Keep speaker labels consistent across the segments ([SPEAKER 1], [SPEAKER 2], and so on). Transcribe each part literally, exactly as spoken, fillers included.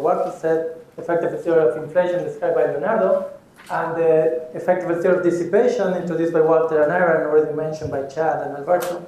[SPEAKER 1] Walker said, effective theory of inflation described by Leonardo, and the effective theory of dissipation introduced by Walter and Ira and already mentioned by Chad and Alberto.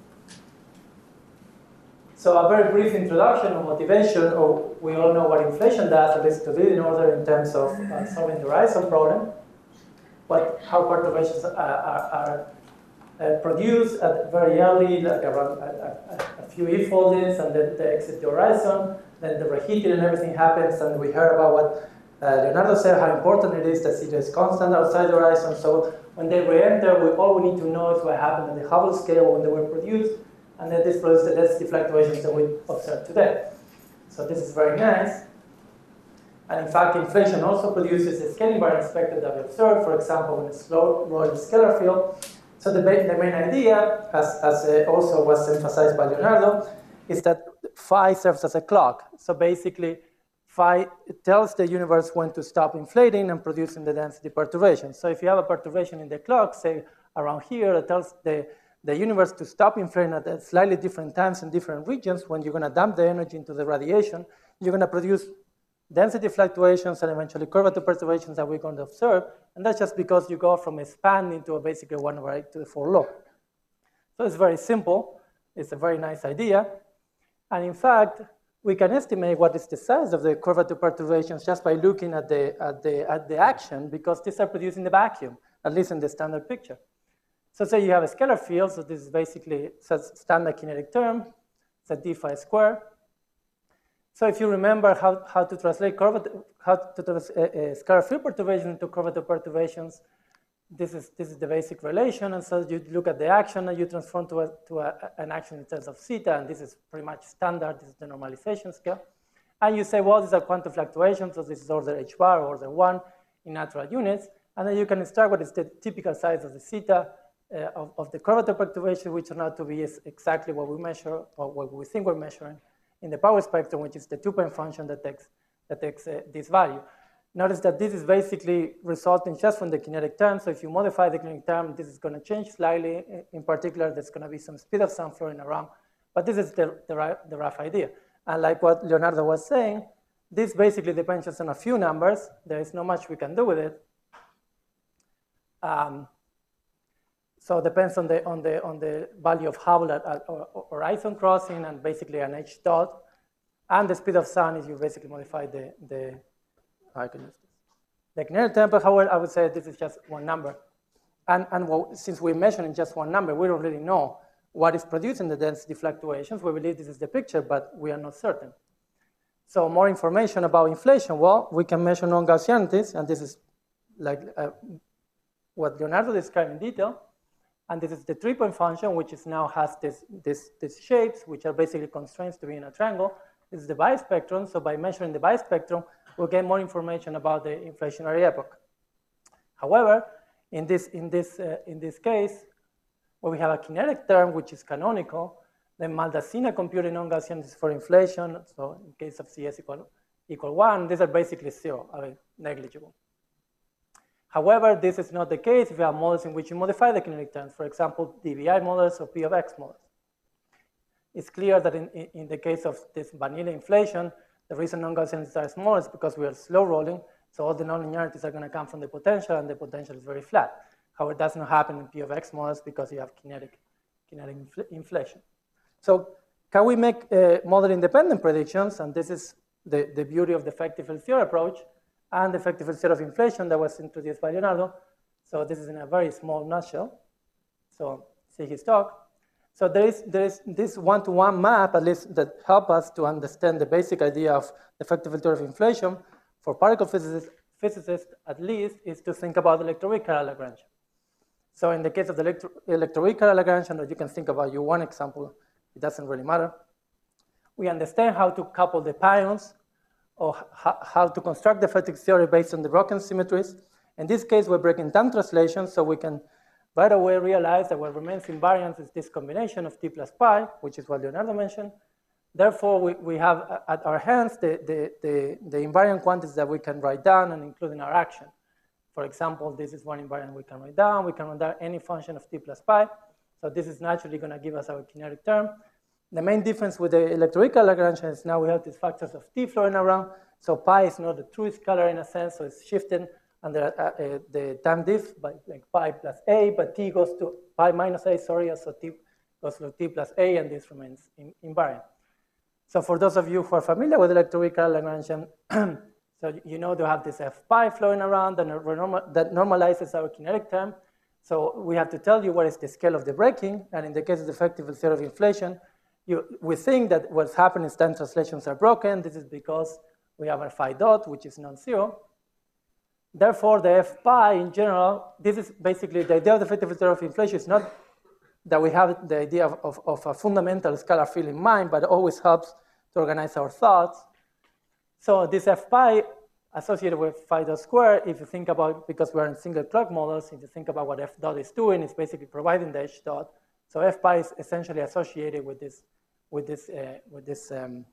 [SPEAKER 1] So a very brief introduction of motivation, or we all know what inflation does, at least to read in order in terms of uh, solving the horizon problem, what, how perturbations are, are, are uh, produced at very early, like around a, a, a few E-foldings, and then they exit the horizon, then the reheating and everything happens, and we heard about what uh, Leonardo said, how important it is that zeta is constant outside the horizon, so when they re-enter, we, all we need to know is what happened at the Hubble scale when they were produced, and then this produces the density fluctuations that we observe today. So this is very nice. And in fact, inflation also produces the scaling variance spectrum that we observe, for example, in a slow rolling scalar field. So the, the main idea, as, as uh, also was emphasized by Leonardo, is that phi serves as a clock. So basically, phi tells the universe when to stop inflating and producing the density perturbation. So if you have a perturbation in the clock, say around here, it tells the the universe to stop inflating at slightly different times in different regions. When you're going to dump the energy into the radiation, you're going to produce density fluctuations and eventually curvature perturbations that we're going to observe. And that's just because you go from a span into a basically one over eight to the four log. So it's very simple. It's a very nice idea. And in fact, we can estimate what is the size of the curvature perturbations just by looking at the, at the, at the action, because these are produced in the vacuum, at least in the standard picture. So say you have a scalar field, so this is basically a standard kinetic term, it's a d phi square. So if you remember how, how to translate curvature, how to translate a, a scalar field perturbation into curvature perturbations, this is, this is the basic relation, and so you look at the action and you transform to, a, to a, an action in terms of zeta, and this is pretty much standard, this is the normalization scale. And you say, well, these are quantum fluctuations, so this is order h bar, or order one in natural units, and then you can extract what is the typical size of the zeta, Uh, of, of the curvature perturbation, which turned out to be is exactly what we measure, or what we think we're measuring in the power spectrum, which is the two-point function that takes, that takes uh, this value. Notice that this is basically resulting just from the kinetic term, so if you modify the kinetic term, this is going to change slightly. In particular, there's going to be some speed of sound flowing around, but this is the, the, the rough idea. And like what Leonardo was saying, this basically depends just on a few numbers. There is not much we can do with it. Um, So it depends on the, on the, on the value of Hubble at, at horizon crossing and basically an H dot. And the speed of sound is you basically modify the, the, I can use this. The kinetic tempo, however, I would say this is just one number. And, and well, since we're measuring just one number, we don't really know what is producing the density fluctuations. We believe this is the picture, but we are not certain. So more information about inflation. Well, we can measure non-Gaussianities, and this is like uh, what Leonardo described in detail. And this is the three-point function, which is now has this, this, these shapes, which are basically constraints to be in a triangle. This is the bispectrum. So by measuring the bispectrum, we'll get more information about the inflationary epoch. However, in this, in this, uh, in this case, where we have a kinetic term, which is canonical, then Maldacena computing non-Gaussianities for inflation. So in case of C S equal, equal one, these are basically zero, I mean, negligible. However, this is not the case if you have models in which you modify the kinetic terms, for example, D V I models or P of X models. It's clear that in, in the case of this vanilla inflation, the reason non-Gaussianities are small is because we are slow rolling, so all the nonlinearities are going to come from the potential, and the potential is very flat. However, it does not happen in P of X models because you have kinetic, kinetic infl inflation. So can we make uh, model-independent predictions? And this is the, the beauty of the effective field theory approach and the effective field theory of inflation that was introduced by Leonardo. So this is in a very small nutshell. So see his talk. So there is, there is this one-to-one map, at least, that help us to understand the basic idea of the effective field theory of inflation. For particle physicists, physicists, at least, is to think about the electroweak Lagrange. So in the case of the electro electroweak Lagrange, and you can think about you one example, it doesn't really matter. We understand how to couple the pions, or how to construct the effective theory based on the Brocken symmetries. In this case, we're breaking time translation, so we can right away realize that what remains invariant is this combination of t plus pi, which is what Leonardo mentioned. Therefore, we, we have at our hands the, the, the, the invariant quantities that we can write down and include in our action. For example, this is one invariant we can write down. We can write down any function of t plus pi. So this is naturally going to give us our kinetic term. The main difference with the electroweak Lagrangian is now we have these factors of t flowing around. So pi is not the true scalar in a sense, so it's shifting under uh, uh, the time diff by like pi plus a, but t goes to pi minus a, sorry, so t goes to t plus a, and this remains in, invariant. So for those of you who are familiar with electroweak Lagrangian, so you know to have this f pi flowing around and that normalizes our kinetic term. So we have to tell you what is the scale of the breaking, and in the case of the effective theory of inflation, you, we think that what's happening is time translations are broken. This is because we have a phi dot, which is non-zero. Therefore, the f pi in general, this is basically the idea of the effective theory of inflation is not that we have the idea of, of, of a fundamental scalar field in mind, but it always helps to organize our thoughts. So this f pi associated with phi dot square, if you think about, because we're in single clock models, if you think about what f dot is doing, it's basically providing the h dot. So f pi is essentially associated with this, with this, uh, with this, um,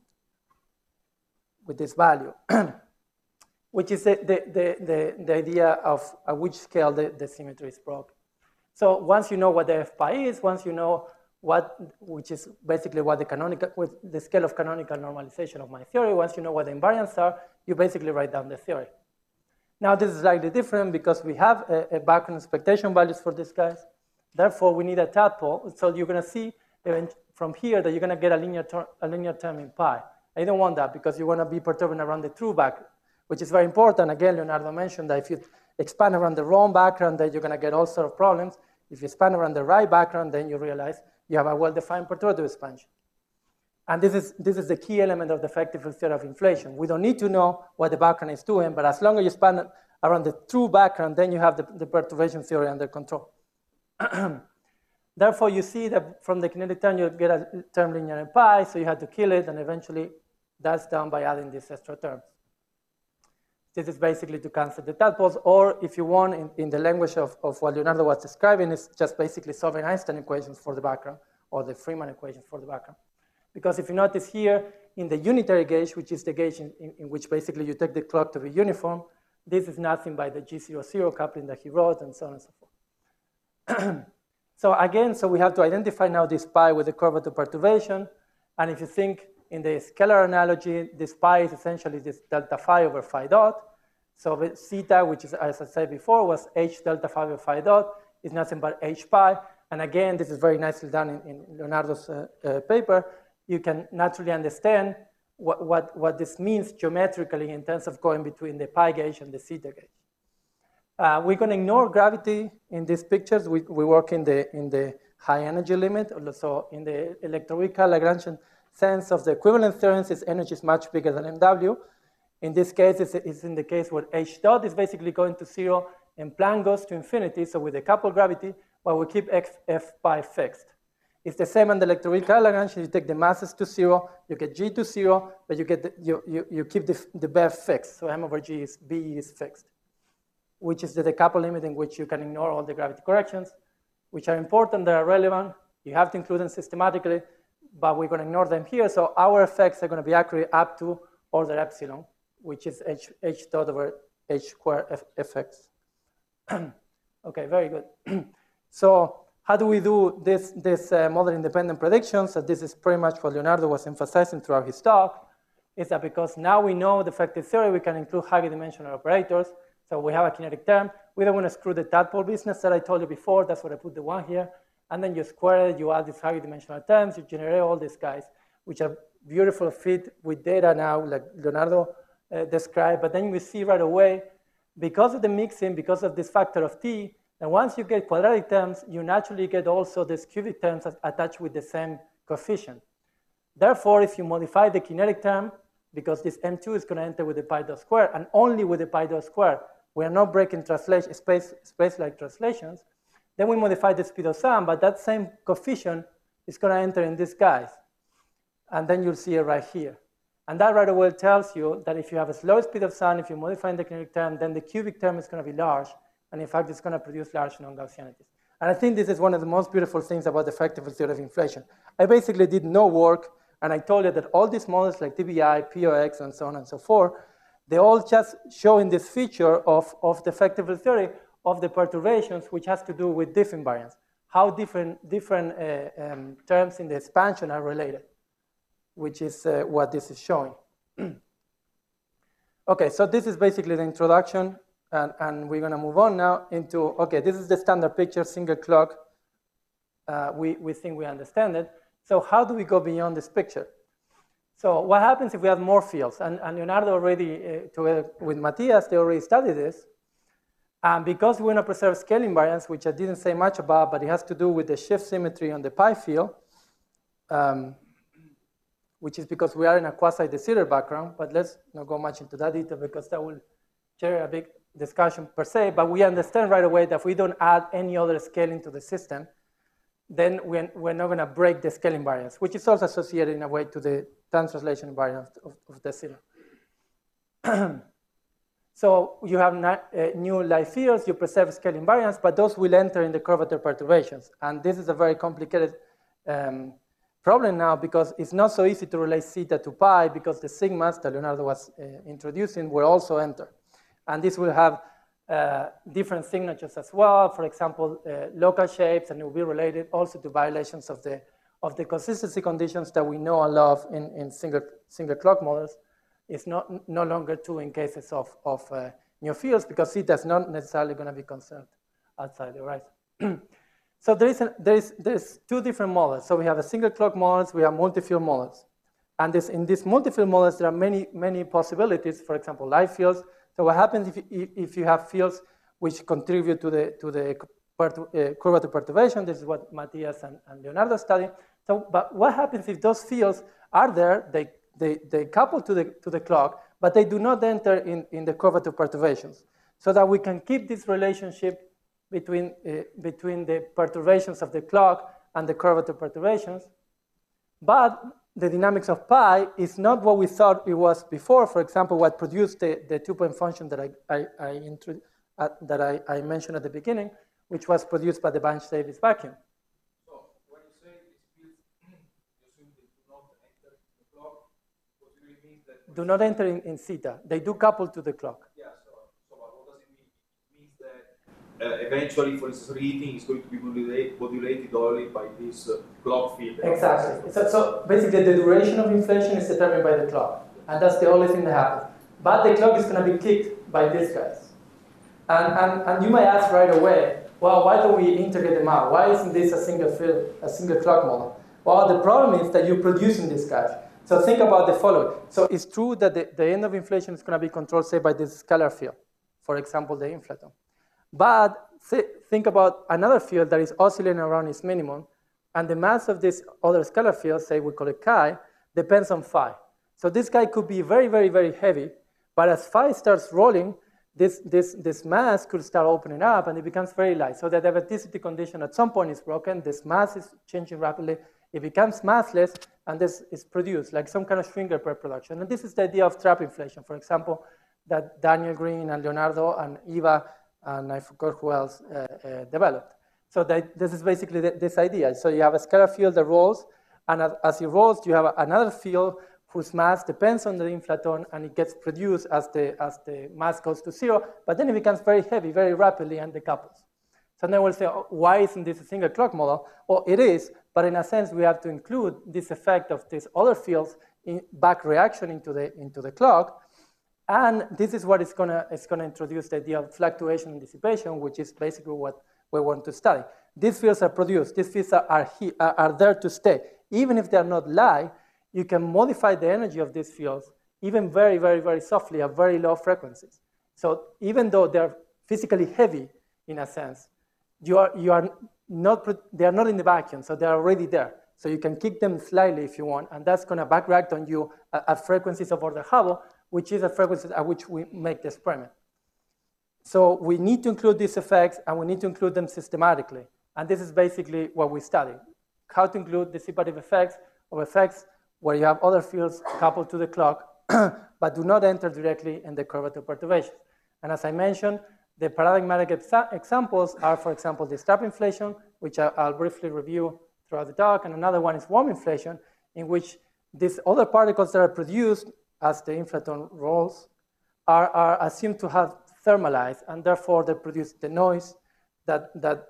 [SPEAKER 1] with this value, which is the, the, the, the, the idea of at which scale the, the symmetry is broken. So once you know what the f pi is, once you know what, which is basically what the canonical, with the scale of canonical normalization of my theory, once you know what the invariants are, you basically write down the theory. Now this is slightly different because we have a, a background expectation values for these guys. Therefore, we need a tadpole. So you're going to see from here that you're going to get a linear, term, a linear term in pi. I don't want that because you want to be perturbing around the true background, which is very important. Again, Leonardo mentioned that if you expand around the wrong background, then you're going to get all sorts of problems. If you expand around the right background, then you realize you have a well-defined perturbative expansion. And this is, this is the key element of the effective theory of inflation. We don't need to know what the background is doing, but as long as you expand around the true background, then you have the, the perturbation theory under control. Therefore, you see that from the kinetic term, you get a term linear in pi, so you have to kill it, and eventually that's done by adding these extra terms. This is basically to cancel the tadpoles, or if you want, in, in the language of, of what Leonardo was describing, it's just basically solving Einstein equations for the background, or the Freeman equations for the background. Because if you notice here, in the unitary gauge, which is the gauge in, in, in which basically you take the clock to be uniform, this is nothing by the G zero zero coupling that he wrote, and so on and so forth. So again, so we have to identify now this pi with the curvature perturbation, and if you think in the scalar analogy, this pi is essentially this delta phi over phi dot. So the theta, which is, as I said before, was h delta phi over phi dot, is nothing but h pi. And again, this is very nicely done in, in Leonardo's uh, uh, paper. You can naturally understand what, what, what this means geometrically in terms of going between the pi gauge and the theta gauge. Uh, we're going to ignore gravity in these pictures. We, we work in the, in the high energy limit. So in the electroweak Lagrangian sense of the equivalent theorems, its energy is much bigger than M W. In this case, it's, it's in the case where H dot is basically going to zero and Planck goes to infinity. So with a coupled gravity, but we keep F, F pi fixed. It's the same on the electroweak Lagrangian. You take the masses to zero, you get G to zero, but you get the, you, you, you keep the, the B fixed. So M over G is B is fixed, which is the decoupled limit in which you can ignore all the gravity corrections, which are important, they are relevant. You have to include them systematically, but we're going to ignore them here. So our effects are going to be accurate up to order epsilon, which is h, h dot over h square f, fx. Okay, very good. So how do we do this, this uh, model-independent predictions? So this is pretty much what Leonardo was emphasizing throughout his talk, is that because now we know the effective theory, we can include higher dimensional operators. So we have a kinetic term. We don't want to screw the tadpole business that I told you before. That's what I put the one here. And then you square it, you add these higher dimensional terms, you generate all these guys, which are beautiful fit with data now, like Leonardo uh, described. But then we see right away, because of the mixing, because of this factor of t, and once you get quadratic terms, you naturally get also these cubic terms attached with the same coefficient. Therefore, if you modify the kinetic term, because this M two is going to enter with the pi dot square, and only with the pi dot square, we are not breaking translation, space, space-like translations, then we modify the speed of sound, but that same coefficient is going to enter in these guys. And then you'll see it right here. And that right away tells you that if you have a slow speed of sound, if you're modifying the kinetic term, then the cubic term is going to be large. And in fact, it's going to produce large non-Gaussianities. And I think this is one of the most beautiful things about the effective theory of inflation. I basically did no work, and I told you that all these models like T B I, P O X, and so on and so forth, they all just show in this feature of, of the effective theory of the perturbations, which has to do with diff invariance, how different, different uh, um, terms in the expansion are related. which is uh, what this is showing. Okay, so this is basically the introduction, and, and we're going to move on now into, okay, this is the standard picture, single clock. Uh, we, we think we understand it. So how do we go beyond this picture? So what happens if we have more fields? And, and Leonardo already, uh, together with Matthias, they already studied this. And because we want to preserve scale invariance, which I didn't say much about, but it has to do with the shift symmetry on the pi field, um, which is because we are in a quasi-de Sitter background, but let's not go much into that detail because that will share a big discussion per se, but we understand right away that if we don't add any other scaling to the system, then we're, we're not going to break the scale invariance, which is also associated in a way to the time translation invariance of, of de Sitter. So you have not, uh, new light fields, you preserve scale invariance, but those will enter in the curvature perturbations. And this is a very complicated um, problem now because it's not so easy to relate theta to pi because the sigmas that Leonardo was uh, introducing will also enter. And this will have uh, different signatures as well. For example, uh, local shapes, and it will be related also to violations of the, of the consistency conditions that we know and love in, in single, single clock models. It's not, no longer true in cases of, of uh, new fields because theta is not necessarily going to be conserved outside the horizon. So there is, a, there is there's two different models. So we have a single clock models, we have multi-field models. And this, in these multi-field models, there are many, many possibilities, for example, light fields. So what happens if, if, if you have fields which contribute to the, to the pertu uh, curvature perturbation? This is what Matthias and, and Leonardo studied. So, but what happens if those fields are there, they They, they couple to the, to the clock, but they do not enter in, in the curvature perturbations, so that we can keep this relationship between, uh, between the perturbations of the clock and the curvature perturbations. But the dynamics of pi is not what we thought it was before. For example, what produced the, the two-point function that, I, I, I, uh, that I, I mentioned at the beginning, which was produced by the Banach-Davis vacuum. Do not enter in, in theta. They do couple to the clock.
[SPEAKER 2] Yeah, so, so what does it mean? It means that uh, eventually, for instance, reading is going to be modulated, modulated only by this uh, clock field.
[SPEAKER 1] Exactly. So, so basically, the duration of inflation is determined by the clock. And that's the only thing that happens. But the clock is going to be kicked by these guys. And, and, and you might ask right away, well, why don't we integrate them out? Why isn't this a single field, a single clock model? Well, the problem is that you're producing these guys. So think about the following. So it's true that the, the end of inflation is going to be controlled, say, by this scalar field, for example, the inflaton. But th think about another field that is oscillating around its minimum, and the mass of this other scalar field, say we call it chi, depends on phi. So this guy could be very, very, very heavy, but as phi starts rolling, this, this, this mass could start opening up, and it becomes very light. So the diverticity condition at some point is broken. This mass is changing rapidly. It becomes massless, and this is produced, like some kind of Schwinger-Pell production. And this is the idea of trap inflation, for example, that Daniel Green and Leonardo and Eva and I forgot who else uh, uh, developed. So that, this is basically the, this idea. So you have a scalar field that rolls, and as, as it rolls, you have another field whose mass depends on the inflaton, and it gets produced as the, as the mass goes to zero, but then it becomes very heavy, very rapidly, and decouples. So then we'll say, oh, why isn't this a single clock model? Well, it is, but in a sense, we have to include this effect of these other fields in back reaction into the, into the clock. And this is what is gonna, it's gonna introduce the idea of fluctuation and dissipation, which is basically what we want to study. These fields are produced, these fields are, are, he, are, are there to stay. Even if they're not light, you can modify the energy of these fields even very, very, very softly at very low frequencies. So even though they're physically heavy, in a sense, You are, you are not, they are not in the vacuum, so they're already there. So you can kick them slightly if you want, and that's going to back react on you at, at frequencies of order Hubble, which is a frequency at which we make the experiment. So we need to include these effects, and we need to include them systematically. And this is basically what we study, how to include dissipative effects or effects where you have other fields coupled to the clock, but do not enter directly in the curvature perturbations. And as I mentioned, the paradigmatic exa examples are, for example, the trap inflation, which I, I'll briefly review throughout the talk, and another one is warm inflation, in which these other particles that are produced as the inflaton rolls are, are assumed to have thermalized, and therefore they produce the noise that, that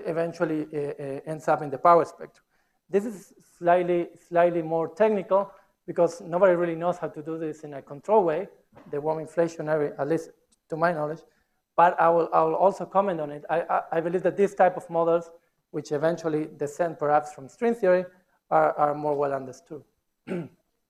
[SPEAKER 1] eventually uh, uh, ends up in the power spectrum. This is slightly, slightly more technical, because nobody really knows how to do this in a controlled way, the warm inflationary, at least to my knowledge. But I will, I will also comment on it. I, I, I believe that these type of models, which eventually descend perhaps from string theory, are, are more well understood.
[SPEAKER 3] It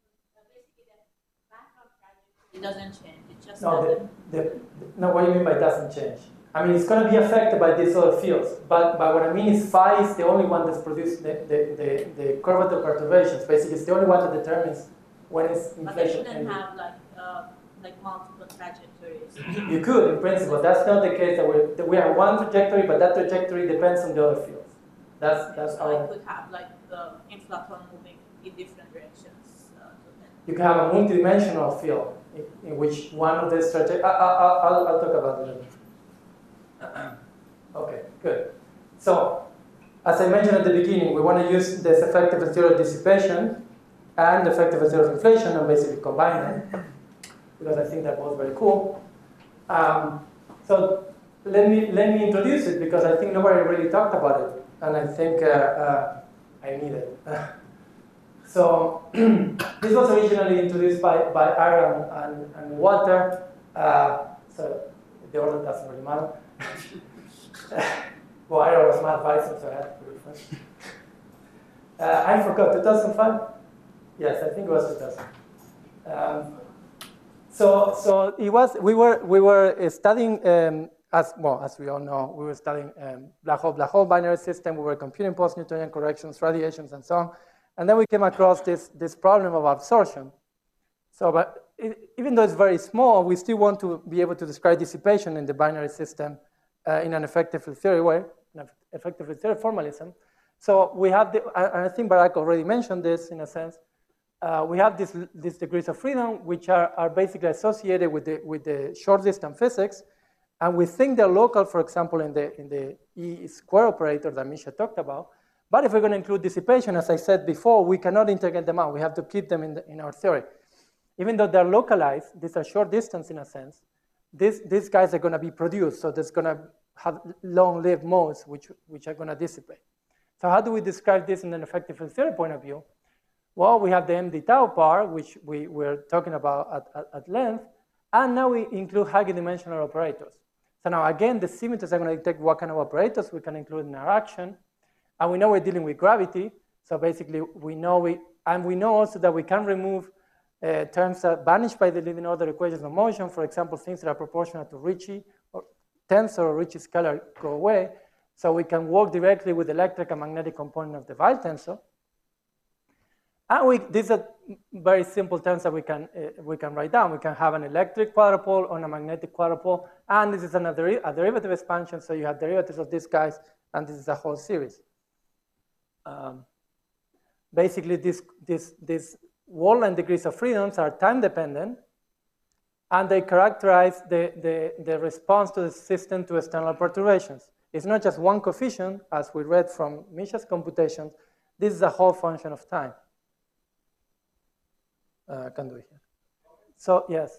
[SPEAKER 3] doesn't change. It just
[SPEAKER 1] no, the, the, no, what do you mean by doesn't change? I mean, it's going to be affected by these other fields. But, but what I mean is phi is the only one that's produced the, the, the, the curvature perturbations. Basically, it's the only one that determines when it's inflation.
[SPEAKER 3] But they shouldn't have like, uh, like multiple trajectories.
[SPEAKER 1] You could, in principle. That's not the case. That we, that we have one trajectory, but that trajectory depends on the other fields. That's, that's
[SPEAKER 3] so
[SPEAKER 1] our...
[SPEAKER 3] I could have like the inflaton moving in different directions. Uh,
[SPEAKER 1] you can have a multidimensional field in, in which one of these trajectories... I'll, I'll, I'll talk about it later. Okay, good. So, as I mentioned at the beginning, we want to use this effective and zero dissipation and effective and zero inflation and basically combine them, because I think that was very cool. Um, so let me let me introduce it, because I think nobody really talked about it, and I think uh, uh, I need it. So this was originally introduced by by Aaron and, and Walter. Uh, so the order doesn't really matter. Well, I was my advisor, so I had to do it first. Uh, I forgot, two thousand five? Yes, I think it was two thousand. Um, so, so it was. We were we were studying, um, as well as we all know, we were studying um, black hole black hole binary system. We were computing post-Newtonian corrections, radiations, and so on. And then we came across this this problem of absorption. So, but it, even though it's very small, we still want to be able to describe dissipation in the binary system uh, in an effective theory way, an effective theory formalism. So we have, the, and I think Barak already mentioned this in a sense, uh, we have this, these degrees of freedom, which are, are basically associated with the, with the short distance physics. And we think they're local, for example, in the, in the E square operator that Misha talked about. But if we're going to include dissipation, as I said before, we cannot integrate them out. We have to keep them in, the, in our theory. Even though they're localized, these are short distance in a sense, these, these guys are going to be produced. So there's going to have long-lived modes which, which are going to dissipate. So how do we describe this in an effective theory point of view? Well, we have the M D tau part, which we were talking about at, at, at length. And now we include high-dimensional operators. So now, again, the symmetries are going to detect what kind of operators we can include in our action. And we know we're dealing with gravity. So basically, we know we, and we know also that we can remove uh, terms that vanish by the leading order equations of motion. For example, things that are proportional to Ricci or tensor or Ricci scalar go away. So we can work directly with the electric and magnetic component of the Weil tensor. And we, these are very simple terms that we can, uh, we can write down. We can have an electric quadrupole on a magnetic quadrupole. And this is another a derivative expansion. So you have derivatives of these guys. And this is a whole series. Um, basically, this, this, this wall line degrees of freedoms are time dependent. And they characterize the, the, the response to the system to external perturbations. It's not just one coefficient, as we read from Misha's computations. This is a whole function of time. Uh, I can do it here. So, yes.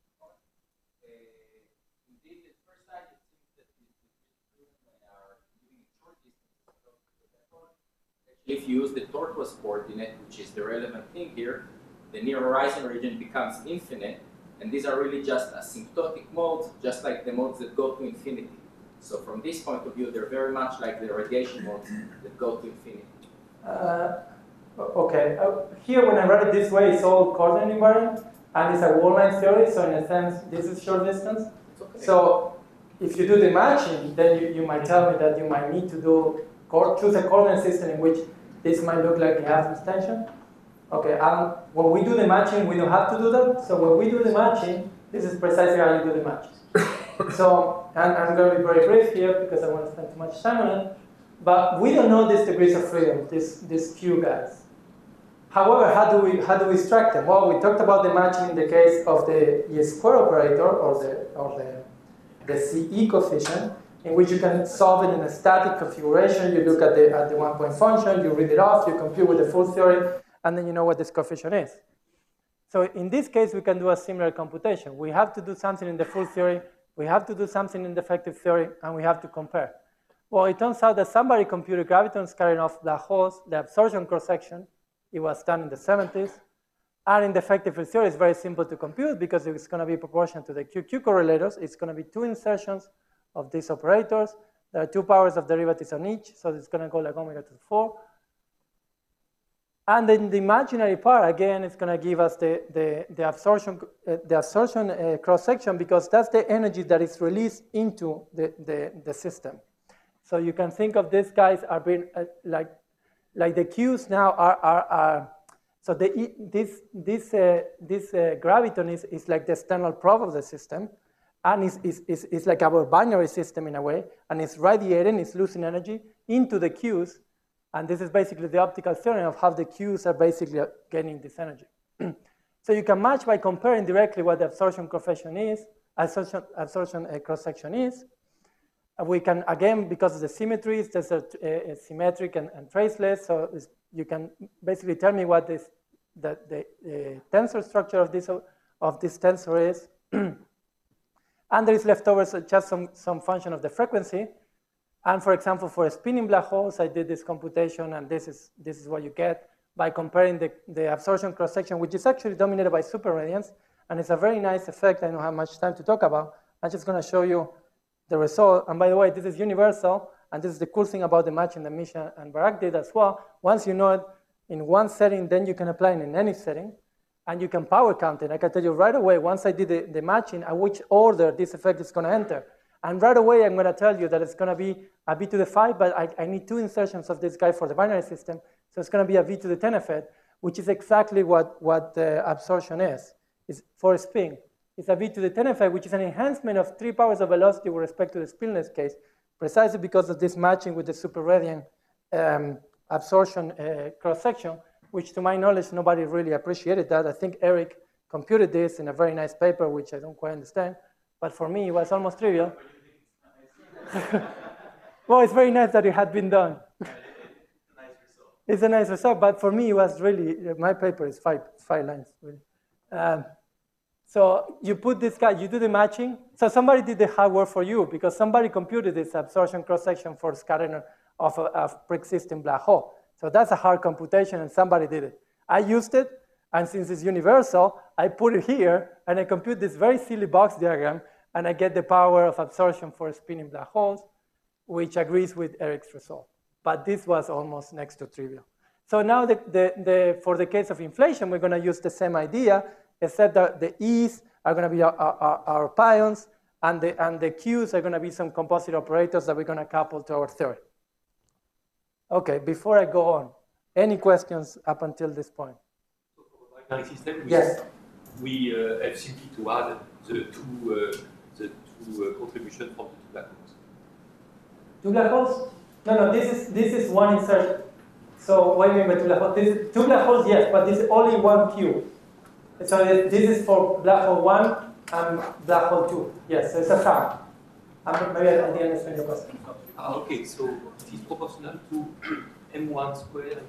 [SPEAKER 4] If you use the tortuous coordinate, which is the relevant thing here, the near horizon region becomes infinite. And these are really just asymptotic modes, just like the modes that go to infinity. So from this point of view, they're very much like the radiation modes that go to infinity.
[SPEAKER 1] Uh, okay. Uh, here, when I write it this way, it's all coordinate invariant, and it's a wall line theory. So in a sense, this is short distance. Okay. So if you do the matching, then you, you might tell me that you might need to do choose a coordinate system in which this might look like it has extension. Okay. Um, when we do the matching, we don't have to do that. So when we do the matching, this is precisely how you do the matching. So, and I'm going to be very brief here because I want to spend too much time on it. But we don't know these degrees of freedom, these, these few guys. However, how do we how do we extract them? Well, we talked about the matching in the case of the E square operator or the or the the C E coefficient, in which you can solve it in a static configuration. You look at the at the one point function, you read it off, you compute with the full theory, and then you know what this coefficient is. So in this case, we can do a similar computation. We have to do something in the full theory. We have to do something in the effective theory, and we have to compare. Well, it turns out that somebody computed graviton scattering off black holes, the absorption cross-section. It was done in the seventies. And in the effective field theory, it's very simple to compute because it's going to be proportional to the Q Q correlators. It's going to be two insertions of these operators. There are two powers of derivatives on each, so it's going to go like omega to the four. And then the imaginary part, again, is going to give us the, the, the absorption, uh, the absorption uh, cross-section because that's the energy that is released into the, the, the system. So you can think of these guys are being uh, like, like the Qs now are, are, are so the, this, this, uh, this uh, graviton is, is like the external probe of the system, and it's, it's, it's, it's like our binary system in a way, and it's radiating, it's losing energy into the Qs, and this is basically the optical theorem of how the Qs are basically getting this energy. So you can match by comparing directly what the absorption coefficient is, absorption, absorption uh, cross-section is. And we can, again, because of the symmetries, there's a, a, a symmetric and, and traceless, so you can basically tell me what this, the, the uh, tensor structure of this, of this tensor is. And there is leftovers just some, some function of the frequency. And for example, for spinning black holes, I did this computation, and this is, this is what you get by comparing the, the absorption cross-section, which is actually dominated by superradiance. And it's a very nice effect I don't have much time to talk about. I'm just going to show you the result. And by the way, this is universal, and this is the cool thing about the matching that Misha and Barak did as well. Once you know it in one setting, then you can apply it in any setting, and you can power count it. I can tell you right away, once I did the, the matching, at which order this effect is going to enter. And right away, I'm going to tell you that it's going to be a v to the five, but I, I need two insertions of this guy for the binary system. So it's going to be a v to the ten effect, which is exactly what, what the absorption is. It's for a spin. It's a v to the ten effect, which is an enhancement of three powers of velocity with respect to the spinless case, precisely because of this matching with the superradiant um, absorption uh, cross-section, which to my knowledge, nobody really appreciated that. I think Eric computed this in a very nice paper, which I don't quite understand. But for me, it was almost trivial. Well, it's very nice that it had been done. It's a nice result, but for me, it was really, my paper is five, five lines, really. Um, so you put this guy, you do the matching. So somebody did the hard work for you because somebody computed this absorption cross-section for scattering of a, a pre-existing black hole. So that's a hard computation, and somebody did it. I used it, and since it's universal, I put it here, and I compute this very silly box diagram, and I get the power of absorption for spinning black holes, which agrees with Eric's result. But this was almost next to trivial. So now the, the, the, for the case of inflation, we're going to use the same idea, except that the E's are going to be our, our, our pions, and the, and the Q's are going to be some composite operators that we're going to couple to our theory. Okay, before I go on, any questions up until this point?
[SPEAKER 5] So for the binary system, we,
[SPEAKER 1] yes.
[SPEAKER 5] we uh, have simply to add the two, uh, the two uh, contributions from the two black holes.
[SPEAKER 1] Two black holes? No, no, this is, this is one insertion. So what do you mean by two black holes? This is, two black holes, yes, but this is only one Q. So this is for black hole one and black hole two. Yes, so it's a sum. Um, maybe I didn't understand your question.
[SPEAKER 5] Ah, okay, so it is proportional to m one squared.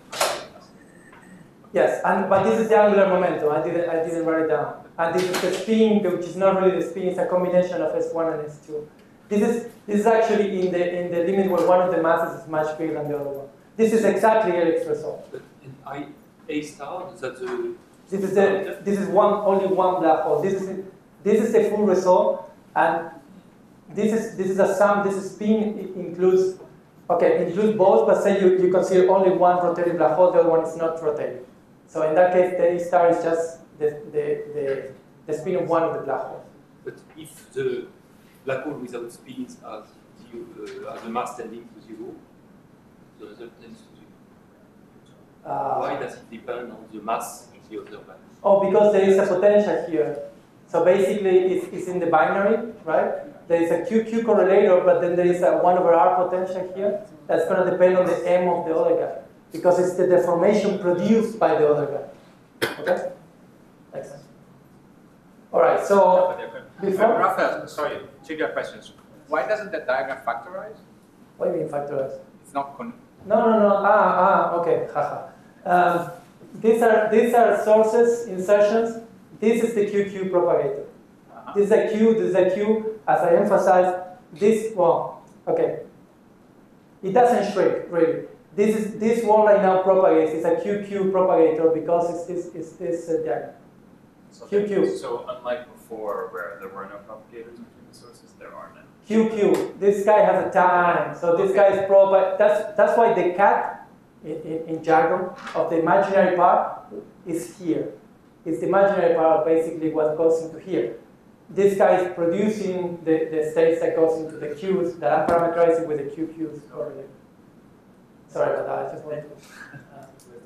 [SPEAKER 1] Yes, and but this is the angular momentum. I didn't, I didn't write it down. And this is the spin, which is not really the spin. It's a combination of S one and S two. This is this is actually in the in the limit where one of the masses is much bigger than the other one. This is exactly Eric's result.
[SPEAKER 5] But in I A star, is that the
[SPEAKER 1] This is the this is one only one black hole. This is this is the full result, and this is this is a sum. This is spin includes okay includes both, but say you, you consider only one rotating black hole, the other one is not rotating. So in that case, the A star is just the the the, the spin of one of the black holes.
[SPEAKER 5] But if the black hole without spins has the, uh, has a mass tending to zero, the result tends to zero.
[SPEAKER 1] Uh,
[SPEAKER 5] Why does it depend on the mass of the other black hole?
[SPEAKER 1] Oh, because there is a potential here. So basically, it's, it's in the binary, right? There is a Q Q correlator, but then there is a one over R potential here. That's going to depend on the M of the other guy, because it's the deformation produced by the other guy. Okay? Excellent. All right, so before...
[SPEAKER 6] Raphael, sorry, trivial questions. Why doesn't the diagram factorize?
[SPEAKER 1] What do you mean factorize?
[SPEAKER 6] It's not con...
[SPEAKER 1] No, no, no. Ah, ah, okay. Haha. Um, these are these are sources, insertions. This is the Q Q propagator. Uh-huh. This is a Q, this is a Q. As I emphasized, this, well, okay. It doesn't shrink, really. this is this one right now propagates. It's a Q Q propagator because it's it's it's this uh, diagram.
[SPEAKER 7] So,
[SPEAKER 1] Q Q.
[SPEAKER 7] so unlike before where there were no propagators between the sources, there are now.
[SPEAKER 1] Q Q. This guy has a time, so this guy is propag. That's that's why the cat in, in, in jargon of the imaginary part is here. It's the imaginary part basically what goes into here. This guy is producing the, the states that goes into the Qs that I'm parameterizing with the Q Qs over there. Sorry about that. I just wanted to. Uh,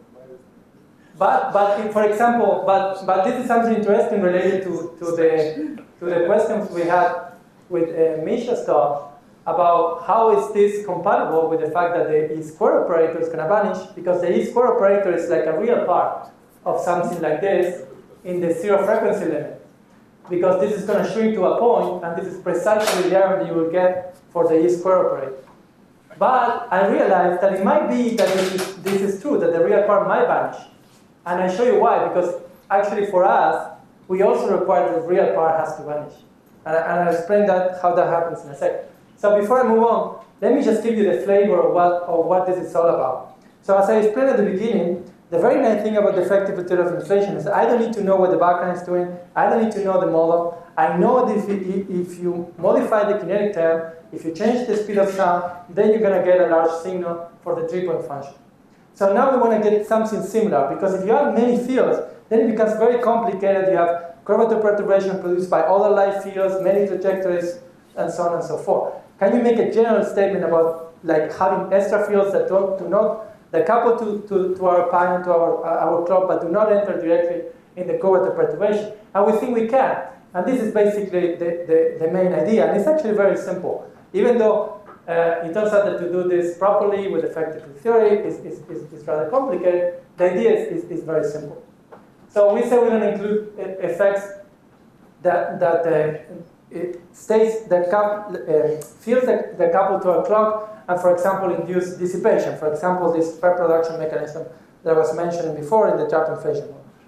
[SPEAKER 1] but but if, for example, but but this is something interesting related to to the to the questions we had with uh, Misha's talk about how is this compatible with the fact that the E square operator is going to vanish, because the E square operator is like a real part of something like this in the zero frequency limit, because this is going to shrink to a point, and this is precisely the error that you will get for the E square operator. But I realized that it might be that this is, this is true, that the real part might vanish. And I show you why, because actually for us, we also require that the real part has to vanish. And, I, and I'll explain that, how that happens in a second. So before I move on, let me just give you the flavor of what, of what this is all about. So as I explained at the beginning, the very nice thing about the effective material of inflation is that I don't need to know what the background is doing. I don't need to know the model. I know that if you, if you modify the kinetic term, if you change the speed of sound, then you're going to get a large signal for the three-point function. So now we want to get something similar, because if you have many fields, then it becomes very complicated. You have curvature perturbation produced by other light fields, many trajectories, and so on and so forth. Can you make a general statement about like having extra fields that don't do not that couple to, to, to our pi and to our, uh, our clock, but do not enter directly in the curvature perturbation? And we think we can. And this is basically the, the, the main idea. And it's actually very simple. Even though uh, it turns out that to do this properly with effective theory is, is, is, is rather complicated, the idea is, is, is very simple. So we say we're going to include effects that, that uh, it states that couple, uh, fields that, that couple to a clock, and for example induce dissipation. For example, this per-production mechanism that I was mentioning before in the trap inflation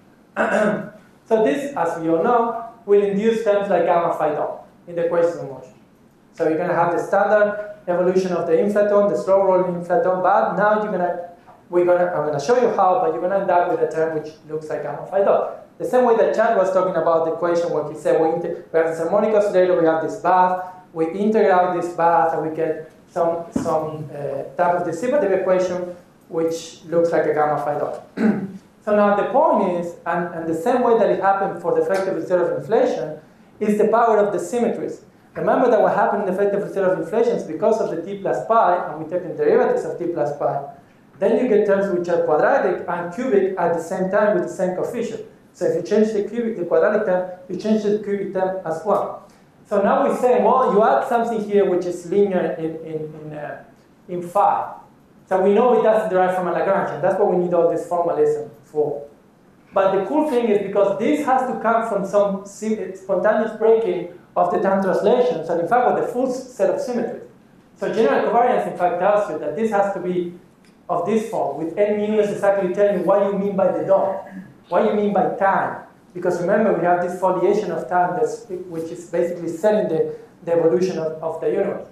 [SPEAKER 1] model. So this, as we all know, will induce terms like gamma phi dot in the equations of motion. So you're going to have the standard evolution of the inflaton, the slow rolling inflaton, but now you're going to, we're going to, I'm going to show you how, but you're going to end up with a term which looks like gamma phi dot. The same way that Chad was talking about the equation where he said we, we have this harmonic oscillator, we have this bath, we integrate out this bath, and we get some, some uh, type of dissipative equation which looks like a gamma phi dot. So now the point is, and, and the same way that it happened for the effective zero of inflation, is the power of the symmetries. Remember that what happened in the effective zero of inflation is because of the t plus pi, and we take the derivatives of t plus pi, then you get terms which are quadratic and cubic at the same time with the same coefficient. So if you change the cubic, the quadratic term, you change the cubic term as well. So now we're saying, well, you add something here which is linear in, in, in, uh, in phi. So we know it doesn't derive from a Lagrangian. That's what we need all this formalism for. But the cool thing is because this has to come from some spontaneous breaking of the time translations, and in fact with the full set of symmetries. So general covariance in fact tells you that this has to be of this form, with n mu is exactly telling you what you mean by the dot, what you mean by time. Because remember, we have this foliation of time that's, which is basically setting the, the evolution of, of the universe.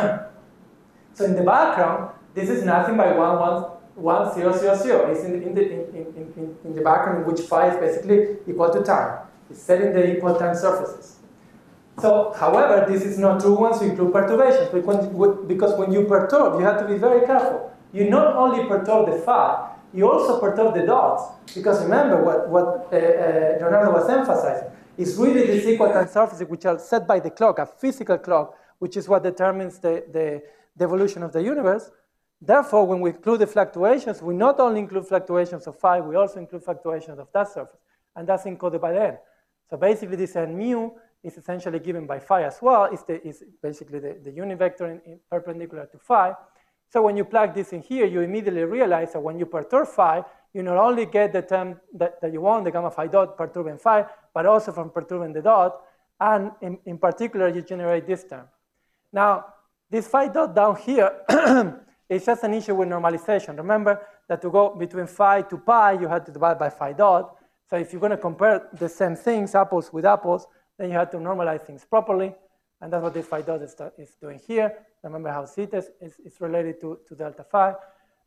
[SPEAKER 1] So in the background, this is nothing by one, one, one, zero, zero, zero. It's in, in, the, in, in, in, in the background in which phi is basically equal to time. It's setting the equal time surfaces. So, however, this is not true once you include perturbations, because when you perturb, you have to be very careful. You not only perturb the phi, you also perturb the dots, because remember what, what uh, uh, Leonardo was emphasizing, is really these equal time surfaces which are set by the clock, a physical clock, which is what determines the, the, the evolution of the universe. Therefore, when we include the fluctuations, we not only include fluctuations of phi, we also include fluctuations of that surface, and that's encoded by n. So basically this n mu is essentially given by phi as well. It's, the, it's basically the, the unit vector in, in perpendicular to phi. So when you plug this in here, you immediately realize that when you perturb phi, you not only get the term that, that you want, the gamma phi dot perturbing phi, but also from perturbing the dot. And in, in particular, you generate this term. Now, this phi dot down here is just an issue with normalization. Remember that to go between phi to pi, you had to divide by phi dot. So if you're going to compare the same things, apples with apples, then you have to normalize things properly. And that's what this phi dot is, is doing here. Remember how theta is, is related to, to delta phi.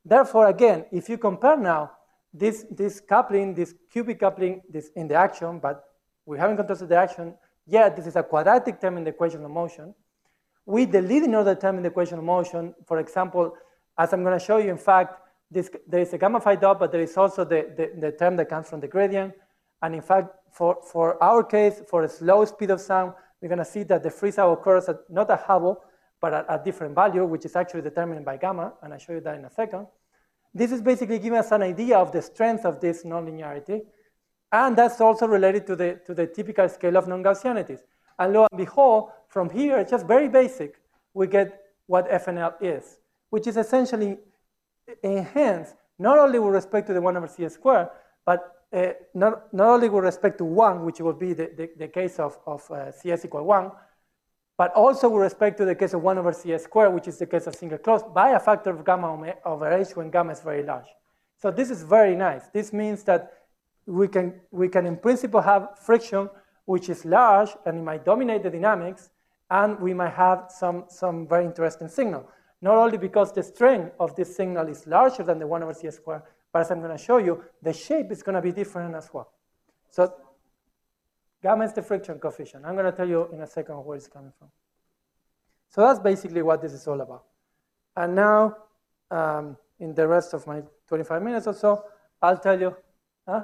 [SPEAKER 1] Therefore, again, if you compare now this, this coupling, this cubic coupling, this in the action, but we haven't contrasted the action yet, this is a quadratic term in the equation of motion. With the leading order term in the equation of motion, for example, as I'm going to show you, in fact, this, there is a gamma phi dot, but there is also the, the, the term that comes from the gradient. And in fact, for, for our case, for a slow speed of sound, we're going to see that the freeze out occurs at not at Hubble, but at a different value, which is actually determined by gamma, and I'll show you that in a second. This is basically giving us an idea of the strength of this nonlinearity, and that's also related to the, to the typical scale of non-Gaussianities. And lo and behold, from here, just very basic, we get what F N L is, which is essentially enhanced not only with respect to the one over C squared, but uh, not, not only with respect to one, which would be the, the, the case of, of uh, C S equal one, but also with respect to the case of one over C squared, which is the case of single close, by a factor of gamma over h when gamma is very large. So this is very nice. This means that we can, we can in principle have friction which is large, and it might dominate the dynamics, and we might have some, some very interesting signal. Not only because the strength of this signal is larger than the one over C squared, but as I'm going to show you, the shape is going to be different as well. So gamma is the friction coefficient. I'm going to tell you in a second where it's coming from. So that's basically what this is all about. And now, um, in the rest of my twenty-five minutes or so, I'll tell you, huh?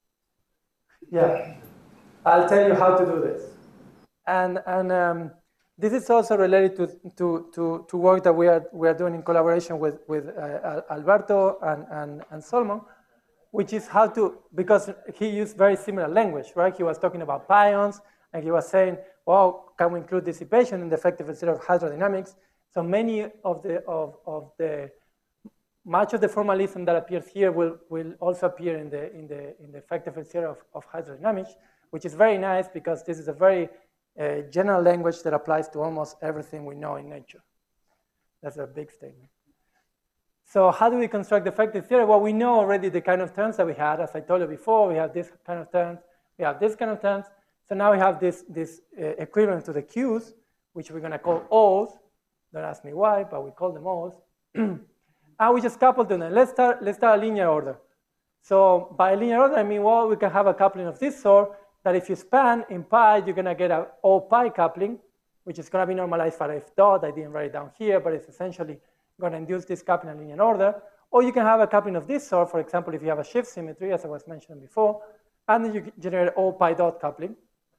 [SPEAKER 1] Yeah, I'll tell you how to do this. And, and um, this is also related to, to, to, to work that we are, we are doing in collaboration with, with uh, Alberto and, and, and Solomon, which is how to, because he used very similar language, right? He was talking about pions, and he was saying, well, can we include dissipation in the effective zero of hydrodynamics? So many of the, of, of the, much of the formalism that appears here will, will also appear in the, in the, in the effective zero of, of hydrodynamics, which is very nice because this is a very uh, general language that applies to almost everything we know in nature. That's a big statement. So how do we construct the effective theory? Well, we know already the kind of terms that we had. As I told you before, we have this kind of terms, we have this kind of terms. So now we have this, this uh, equivalent to the Q's, which we're going to call O's. Don't ask me why, but we call them O's. And we just couple them. Let's start, let's start a linear order. So by linear order, I mean, well, we can have a coupling of this sort that if you span in pi, you're going to get an O pi coupling, which is going to be normalized for F dot. I didn't write it down here, but it's essentially going to induce this coupling in linear order. Or you can have a coupling of this sort, for example, if you have a shift symmetry, as I was mentioning before, and then you generate O pi dot coupling.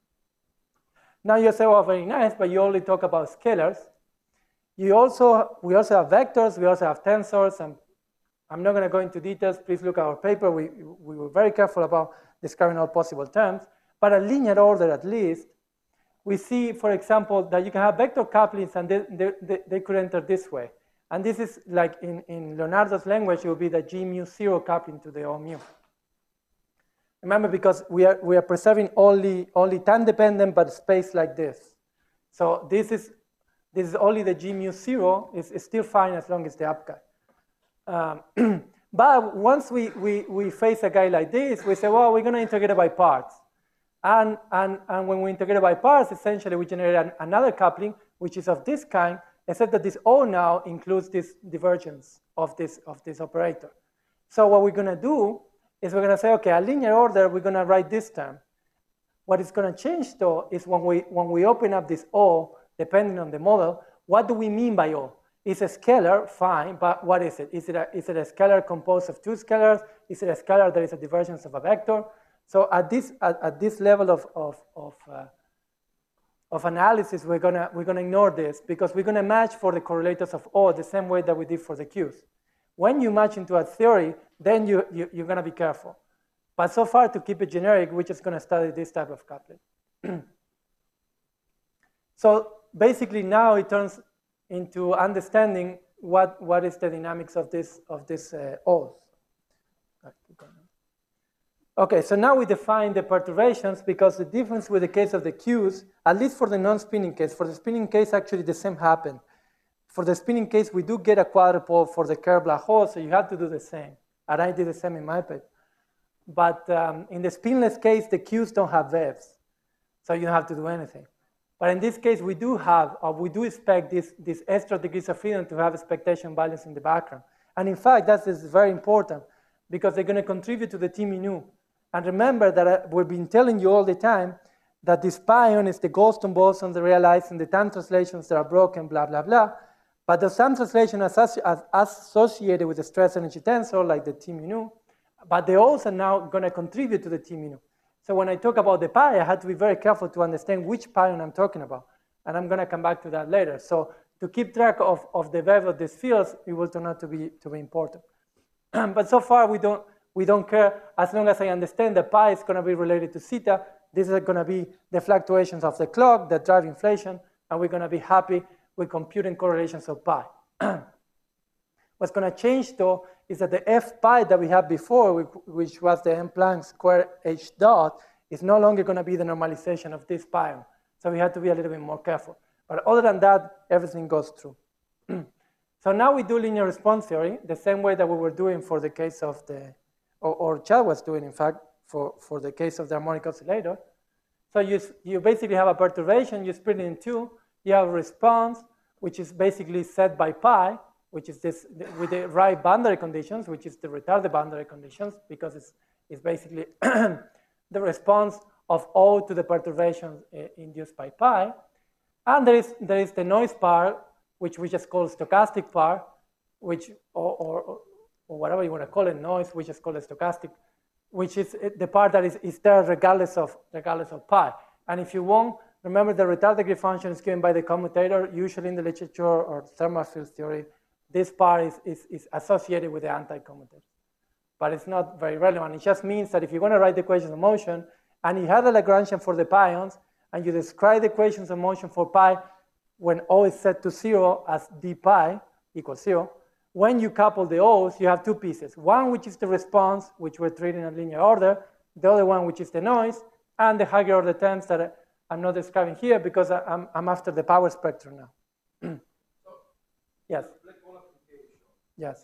[SPEAKER 1] Now you say, well, very nice, but you only talk about scalars. You also, we also have vectors, we also have tensors, and I'm not going to go into details. Please look at our paper. We, we were very careful about describing all possible terms. But a linear order, at least, we see, for example, that you can have vector couplings, and they, they, they, they could enter this way. And this is like in, in Leonardo's language, it would be the G mu zero coupling to the O mu. Remember, because we are, we are preserving only, only time dependent, but space like this. So this is, this is only the G mu zero. It's, it's still fine as long as the up guy. Um, but once we, we, we face a guy like this, we say, well, we're going to integrate it by parts. And, and, and when we integrate it by parts, essentially we generate an, another coupling, which is of this kind, except that this O now includes this divergence of this, of this operator. So what we're going to do is we're going to say, okay, a linear order, we're going to write this term. What is going to change, though, is when we, when we open up this O, depending on the model, what do we mean by O? It's a scalar, fine, but what is it? Is it a, is it a scalar composed of two scalars? Is it a scalar that is a divergence of a vector? So at this, at, at this level of, of, of, uh, of analysis, we're going we're gonna ignore this because we're going to match for the correlators of O the same way that we did for the Q's. When you match into a theory, then you, you, you're going to be careful. But so far, to keep it generic, we're just going to study this type of coupling. So basically, now it turns into understanding what, what is the dynamics of this, of this uh, O's. Okay, so now we define the perturbations because the difference with the case of the Q's, at least for the non-spinning case, for the spinning case, actually the same happened. For the spinning case, we do get a quadrupole for the curved black hole, so you have to do the same. And I did the same in my paper. But um, in the spinless case, the Q's don't have waves, so you don't have to do anything. But in this case, we do have, or we do expect this, this extra degrees of freedom to have expectation values in the background. And in fact, that is very important because they're going to contribute to the T mu. And remember that I, we've been telling you all the time that this pion is the Goldstone boson, the realized, and the time translations that are broken, blah, blah, blah. But the time translation is associated with the stress energy tensor, like the T mu, but they also now going to contribute to the T mu. So when I talk about the pi, I had to be very careful to understand which pion I'm talking about. And I'm going to come back to that later. So to keep track of, of the value of these fields, it will turn out to be, to be important. But so far, we don't, we don't care. As long as I understand that pi is going to be related to theta, these are going to be the fluctuations of the clock that drive inflation, and we're going to be happy with computing correlations of pi. What's going to change, though, is that the f pi that we had before, which was the m Planck square h dot, is no longer going to be the normalization of this pion. So we have to be a little bit more careful. But other than that, everything goes through. So now we do linear response theory, the same way that we were doing for the case of the, or, or Chad was doing, in fact, for, for the case of the harmonic oscillator. So you, you basically have a perturbation, you split it in two, you have a response, which is basically set by pi, which is this, with the right boundary conditions, which is the retarded boundary conditions, because it's, it's basically the response of O to the perturbations uh, induced by pi. And there is, there is the noise part, which we just call stochastic part, which, or, or, or whatever you want to call it, noise, we just call it stochastic, which is the part that is, is there regardless of, regardless of pi. And if you want, remember the retard degree function is given by the commutator, usually in the literature or thermal field theory. This part is, is, is associated with the anti-commutator. But it's not very relevant. It just means that if you want to write the equations of motion, and you have the Lagrangian for the pions, and you describe the equations of motion for pi when O is set to zero as d pi equals zero, when you couple the O's, you have two pieces. One which is the response, which we're treating in linear order, the other one which is the noise, and the higher order terms that I'm not describing here because I'm, I'm after the power spectrum now. Yes. Yes.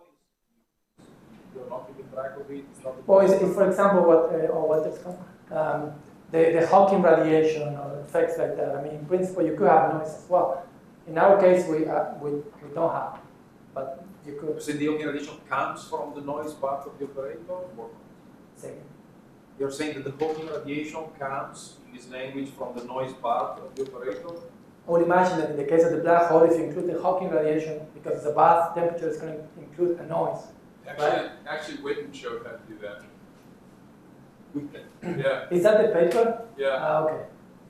[SPEAKER 2] You're not keeping track of it. It's not
[SPEAKER 1] Or is, if, for example, what uh, or what is called um, the the Hawking radiation or effects like that. I mean, in principle, you could have noise as well. In our case, we uh, we we don't have, but you could.
[SPEAKER 2] So the Hawking radiation comes from the noise part of the operator, or
[SPEAKER 1] Say.
[SPEAKER 2] you're saying that the Hawking radiation comes in this language from the noise part of the operator?
[SPEAKER 1] I would imagine that in the case of the black hole, if you include the Hawking radiation, because the bath temperature is going to include a noise.
[SPEAKER 8] Actually,
[SPEAKER 1] Right.
[SPEAKER 8] actually, Witten showed how to do that.
[SPEAKER 2] We can.
[SPEAKER 8] Yeah,
[SPEAKER 1] Is that the paper?
[SPEAKER 8] yeah.
[SPEAKER 1] Ah, okay.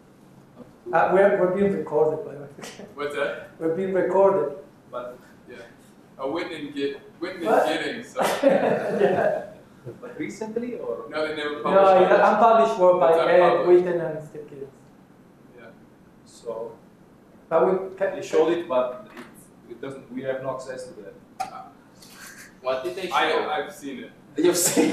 [SPEAKER 1] Uh, we're, we're being recorded, by the way.
[SPEAKER 8] What's that?
[SPEAKER 1] We're being recorded.
[SPEAKER 2] But
[SPEAKER 8] Yeah. A Witten and get Witten
[SPEAKER 1] What?
[SPEAKER 8] and getting. So
[SPEAKER 1] Yeah.
[SPEAKER 2] but recently or
[SPEAKER 8] no, they never
[SPEAKER 1] No,
[SPEAKER 8] published
[SPEAKER 1] it's
[SPEAKER 8] it.
[SPEAKER 1] an unpublished work by
[SPEAKER 8] It's
[SPEAKER 1] Ed
[SPEAKER 8] unpublished.
[SPEAKER 1] Witten and Steve Giddens.
[SPEAKER 8] Yeah.
[SPEAKER 2] so
[SPEAKER 1] But we can,
[SPEAKER 2] they showed it, but it, it doesn't. We have no access to that.
[SPEAKER 4] What did they show?
[SPEAKER 8] I I've seen it.
[SPEAKER 2] You've seen.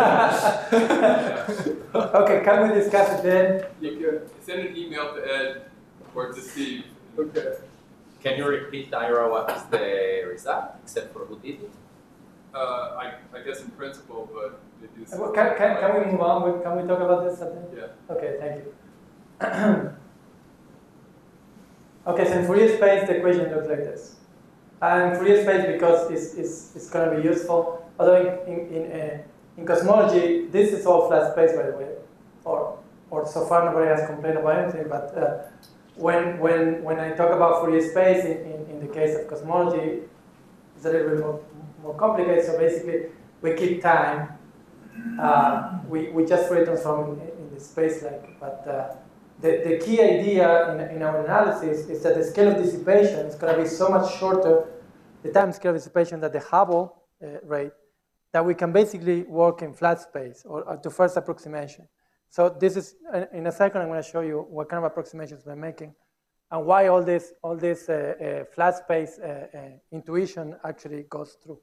[SPEAKER 1] Okay, can we discuss it then?
[SPEAKER 8] You can send an email to Ed or to Steve.
[SPEAKER 2] Okay.
[SPEAKER 4] Can you repeat, Ira, what is the result, except for who did it?
[SPEAKER 8] Uh, I I guess in principle, but they do.
[SPEAKER 1] Uh, Can, can, can we move on? We- Can we talk about this? Something?
[SPEAKER 8] Yeah.
[SPEAKER 1] Okay, thank you. Okay, so in Fourier space, the equation looks like this. And Fourier space, because it's, it's, it's going to be useful, although in, in, in, uh, in cosmology, this is all flat space, by the way, or, or so far nobody has complained about anything, but uh, when, when, when I talk about Fourier space, in, in, in the case of cosmology, it's a little bit more, more complicated, so basically, we keep time. Uh, we, we just Fourier transform in, in the space like, but uh, the, the key idea in, in our analysis is that the scale of dissipation is going to be so much shorter, the time scale of dissipation that the Hubble uh, rate, that we can basically work in flat space or, or to first approximation. So this is, in a second, I'm going to show you what kind of approximations we're making and why all this, all this uh, uh, flat space uh, uh, intuition actually goes through.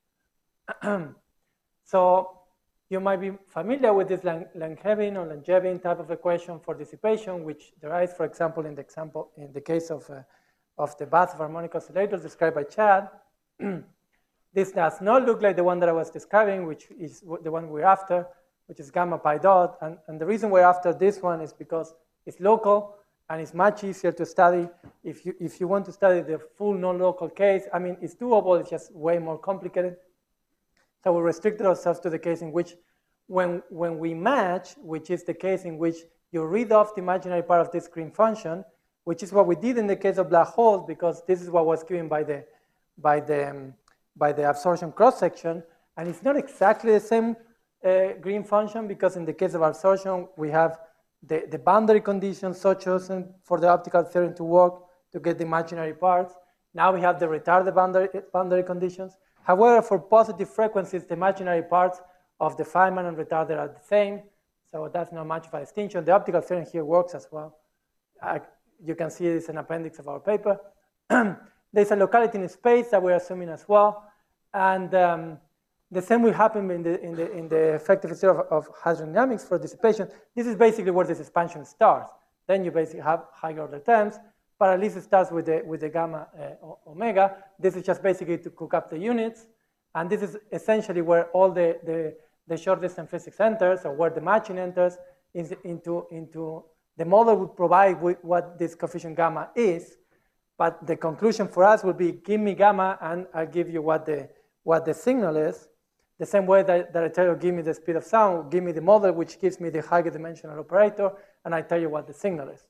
[SPEAKER 1] So you might be familiar with this Langevin or Langevin type of equation for dissipation, which derives, for example, in the example in the case of uh, of the bath of harmonic oscillators described by Chad. This does not look like the one that I was describing, which is the one we're after, which is gamma pi dot. And, and the reason we're after this one is because it's local and it's much easier to study if you, if you want to study the full non-local case. I mean, it's doable, it's just way more complicated. So we restricted ourselves to the case in which when, when we match, which is the case in which you read off the imaginary part of this green function, which is what we did in the case of black holes, because this is what was given by the, by the, um, by the absorption cross-section. And it's not exactly the same uh, green function, because in the case of absorption, we have the, the boundary conditions so chosen for the optical theorem to work to get the imaginary parts. Now we have the retarded boundary, boundary conditions. However, for positive frequencies, the imaginary parts of the Feynman and retarded are the same, so that's not much of a distinction. The optical theorem here works as well. Uh, you can see it's an appendix of our paper. There's a locality in space that we're assuming as well, and um, the same will happen in the, in the, in the effective theory of, of hydrodynamics for dissipation. This is basically where this expansion starts. Then you basically have higher order terms, but at least it starts with the, with the gamma uh, omega. This is just basically to cook up the units. And this is essentially where all the, the, the short distance physics enters, or where the matching enters is into, into the model would provide with what this coefficient gamma is. But the conclusion for us would be, give me gamma, and I'll give you what the, what the signal is. The same way that, that I tell you, give me the speed of sound, give me the model, which gives me the higher dimensional operator, and I tell you what the signal is.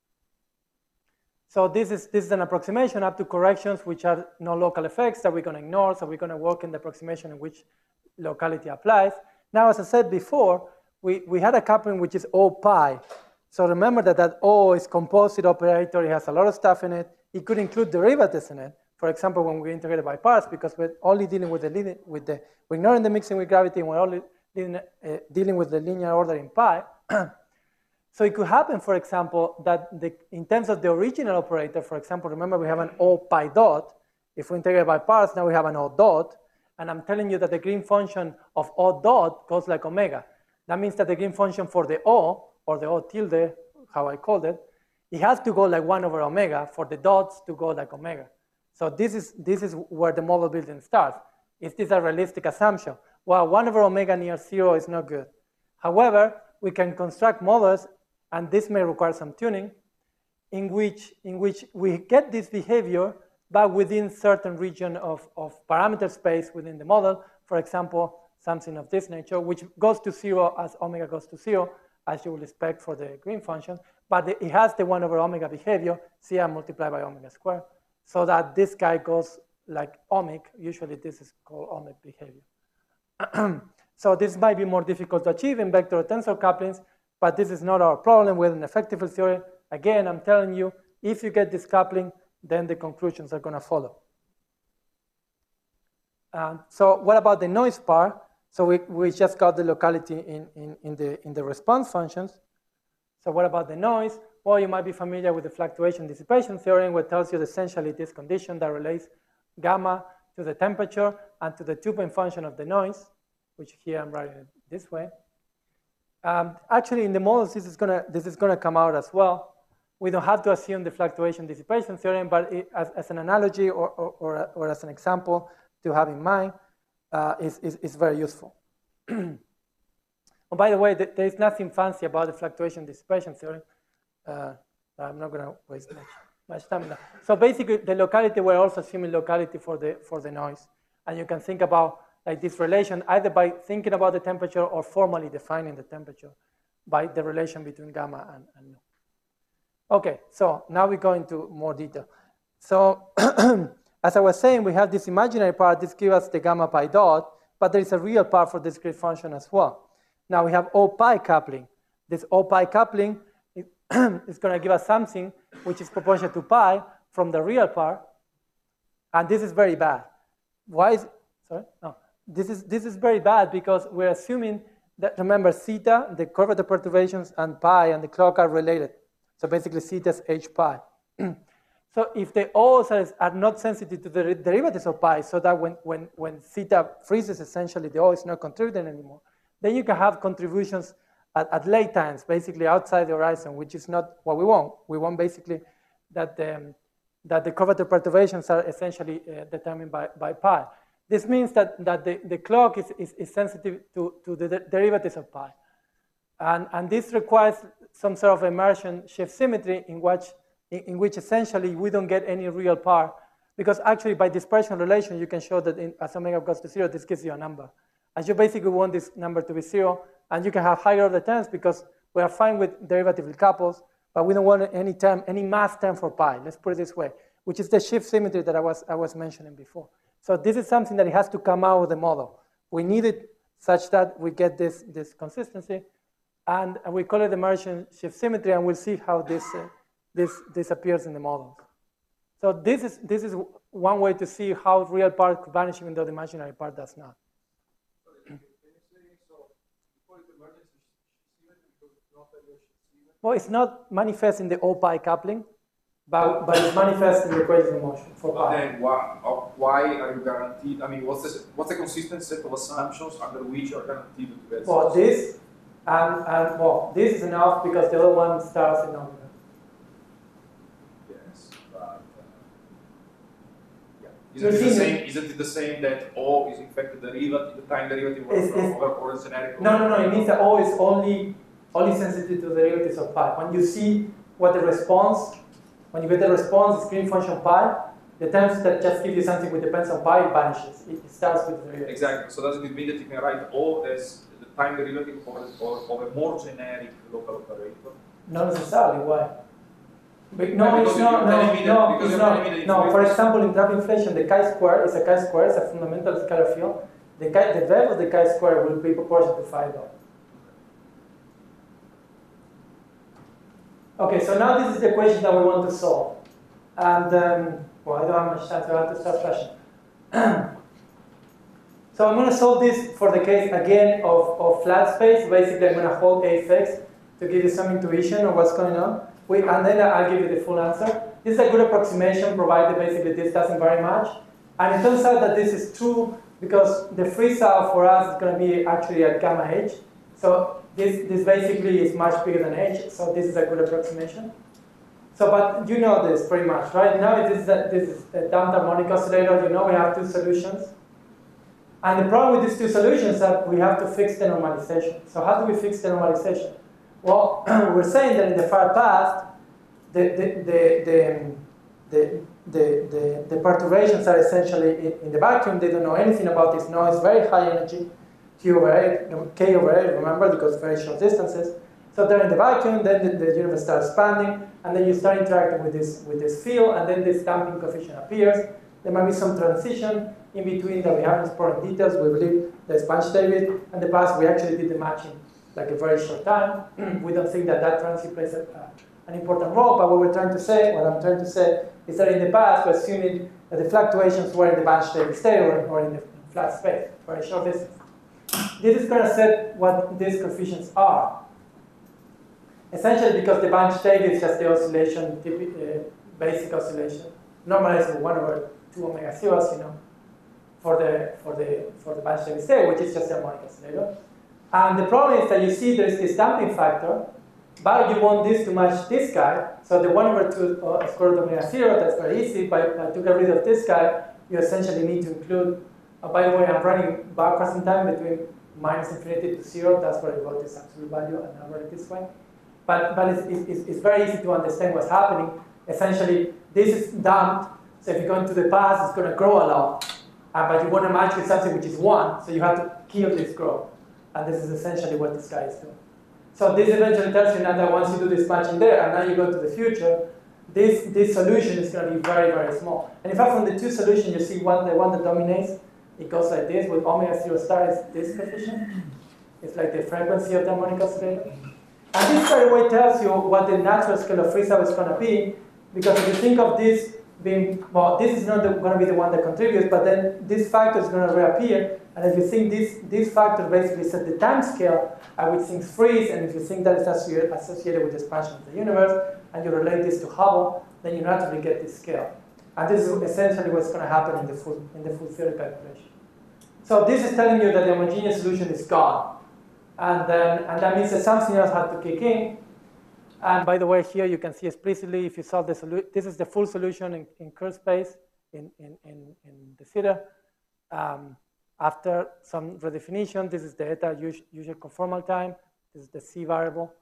[SPEAKER 1] So this is, this is an approximation up to corrections, which are no local effects that we're going to ignore. So we're going to work in the approximation in which locality applies. Now, as I said before, we, we had a coupling which is O pi. So remember that that O is composite operator. It has a lot of stuff in it. It could include derivatives in it. For example, when we integrate by parts, because we're only dealing with the, with the we're ignoring the mixing with gravity, and we're only dealing, uh, dealing with the linear order in pi. So it could happen, for example, that the, in terms of the original operator, for example, remember we have an O pi dot. If we integrate by parts, now we have an O dot. And I'm telling you that the green function of O dot goes like omega. That means that the green function for the O, or the O tilde, how I called it, it has to go like one over omega for the dots to go like omega. So this is, this is where the model building starts. Is this a realistic assumption? Well, one over omega near zero is not good. However, we can construct models, and this may require some tuning, in which, in which we get this behavior, but within certain region of, of parameter space within the model. For example, something of this nature, which goes to zero as omega goes to zero, as you would expect for the green function, but it has the one over omega behavior, Ci multiplied by omega squared, so that this guy goes like ohmic. Usually this is called ohmic behavior. So this might be more difficult to achieve in vector or tensor couplings, but this is not our problem with an effective field theory. Again, I'm telling you, if you get this coupling, then the conclusions are going to follow. Um, so what about the noise part? So we, we just got the locality in, in, in, the, in the response functions. So what about the noise? Well, you might be familiar with the fluctuation dissipation theorem, which tells you essentially this condition that relates gamma to the temperature and to the two-point function of the noise, which here I'm writing it this way. Um, actually, in the models, this is gonna this is gonna come out as well. We don't have to assume the fluctuation dissipation theorem, but it, as, as an analogy or, or, or, or as an example to have in mind, uh, is, is, is very useful. Oh, by the way, th there is nothing fancy about the fluctuation dissipation theorem. Uh, I'm not going to waste much, much time on that. So basically, the locality, we're also assuming locality for the, for the noise. And you can think about like this relation either by thinking about the temperature or formally defining the temperature by the relation between gamma and, and nu. Okay, so now we go into more detail. So as I was saying, we have this imaginary part. This gives us the gamma pi dot, but there is a real part for this grid function as well. Now we have O pi coupling. This O pi coupling is going to give us something which is proportional to pi from the real part, and this is very bad. Why is, sorry? No. This is, this is very bad because we're assuming that, remember, theta, the curvature perturbations, and pi and the clock are related. So basically, theta is h pi. So if the O's are, are not sensitive to the derivatives of pi, so that when, when, when theta freezes, essentially, the O is not contributing anymore, then you can have contributions at, at late times, basically outside the horizon, which is not what we want. We want basically that the, um, that the curvature perturbations are essentially uh, determined by, by pi. This means that, that the, the clock is, is, is sensitive to, to the de derivatives of pi. And, and this requires some sort of immersion shift symmetry in which, in, in which essentially we don't get any real part, because actually by dispersion relation, you can show that in, as omega goes to zero, this gives you a number. And you basically want this number to be zero, and you can have higher order terms because we are fine with derivative couples, but we don't want any term, any mass term for pi. Let's put it this way, which is the shift symmetry that I was, I was mentioning before. So this is something that it has to come out of the model. We need it such that we get this, this consistency, and we call it immersion shift symmetry, and we'll see how this, uh, this, this appears in the models. So this is, this is one way to see how real part could vanish even though the imaginary part does not. Well, it's not manifest in the O pi coupling, but, but it's manifest in the equation of motion for
[SPEAKER 2] But
[SPEAKER 1] pi.
[SPEAKER 2] then why, uh, why are you guaranteed? I mean, what's the, what's the consistent set of assumptions under which you are guaranteed to get?
[SPEAKER 1] Well, this and, and well, this is enough because the other one starts in omega.
[SPEAKER 2] Yes, but uh, yeah.
[SPEAKER 1] So
[SPEAKER 2] Isn't it, the
[SPEAKER 1] see-
[SPEAKER 2] same, isn't it the same that O is in fact the derivative, the time derivative
[SPEAKER 1] It's-
[SPEAKER 2] of,
[SPEAKER 1] it's-
[SPEAKER 2] of, of a generic?
[SPEAKER 1] No, no, no. It means that O is only only sensitive to the derivatives of pi. When you see what the response, when you get the response, the screen function pi, the terms that just give you something which depends on pi vanishes. It, it starts with the derivatives.
[SPEAKER 2] Exactly. So does it mean that you can write O as the time derivative of a, of a more generic local operator?
[SPEAKER 1] Not necessarily. Why? But
[SPEAKER 2] Yeah,
[SPEAKER 1] no,
[SPEAKER 2] because
[SPEAKER 1] it's
[SPEAKER 2] you're
[SPEAKER 1] not.
[SPEAKER 2] telling
[SPEAKER 1] No,
[SPEAKER 2] me that-
[SPEAKER 1] no,
[SPEAKER 2] because
[SPEAKER 1] it's
[SPEAKER 2] you're
[SPEAKER 1] not.
[SPEAKER 2] telling me that
[SPEAKER 1] No.
[SPEAKER 2] it's
[SPEAKER 1] For
[SPEAKER 2] very-
[SPEAKER 1] example, in trap inflation, the chi-square is a chi-square. It's a fundamental scalar field. The chi, the value of the chi-square will be proportional to phi dot. Okay, so now this is the equation that we want to solve. And, um, well, I don't have much time, so I have to start flashing. So I'm going to solve this for the case, again, of, of flat space. Basically, I'm going to hold A F X to give you some intuition of what's going on. We, and then I'll give you the full answer. This is a good approximation, provided basically this doesn't vary much. And it turns out that this is true because the free cell for us is going to be actually at gamma h. So this, this basically is much bigger than h, so this is a good approximation. So, but you know this pretty much, right? Now this is a, this is a damped harmonic oscillator. You know we have two solutions. And the problem with these two solutions is that we have to fix the normalization. So how do we fix the normalization? Well, we're saying that in the far past, the, the, the, the, the, the, the, the perturbations are essentially in, in the vacuum. They don't know anything about this noise, very high energy. Q over A, K over A, remember, because very short distances. So they're in the vacuum, then the, the universe starts expanding, and then you start interacting with this, with this field, and then this damping coefficient appears. There might be some transition in between that we haven't explored in details. We believe there's Bunch-David. In the past, we actually did the matching like a very short time. We don't think that that transit plays a, uh, an important role, but what we're trying to say, what I'm trying to say, is that in the past, we're assuming that the fluctuations were in the Bunch-David state or, or in the flat space, very short distance. This is going to set what these coefficients are. Essentially, because the Bunch-David is just the oscillation, uh, basic oscillation, normalized with one over two omega zeros, you know, for the for the for the Bunch-David state, which is just a harmonic oscillator. And the problem is that you see there's this damping factor, but you want this to match this guy. So the one over two uh, square root omega zero, that's very easy. But uh, to get rid of this guy, you essentially need to include. Uh, by the way, I'm running backwards in time between minus infinity to zero. That's where I wrote this absolute value, and I wrote it this way. But, but it's, it's, it's very easy to understand what's happening. Essentially, this is damped. So if you go into the past, it's going to grow a lot. Uh, but you want to match with something which is one. So you have to kill this growth. And this is essentially what this guy is doing. So this eventually tells you now that once you do this matching there, and now you go to the future, this, this solution is going to be very, very small. And in fact, from the two solutions, you see one, the one that dominates. It goes like this, with omega zero star is this coefficient. It's like the frequency of the harmonic oscillator. And this, by the way, tells you what the natural scale of free cell is going to be, because if you think of this being, well, this is not going to be the one that contributes, but then this factor is going to reappear, and if you think this, this factor basically set the time scale at which things freeze, and if you think that is associated, associated with the expansion of the universe, and you relate this to Hubble, then you naturally get this scale. And this is essentially what's going to happen in the full, in the full theory calculation. So this is telling you that the homogeneous solution is gone. And, then, and that means that something else had to kick in. And by the way, here you can see explicitly if you solve the solution, this is the full solution in, in curve space in, in, in, in the theta. Um, after some redefinition, this is the eta usual conformal time. This is the C variable.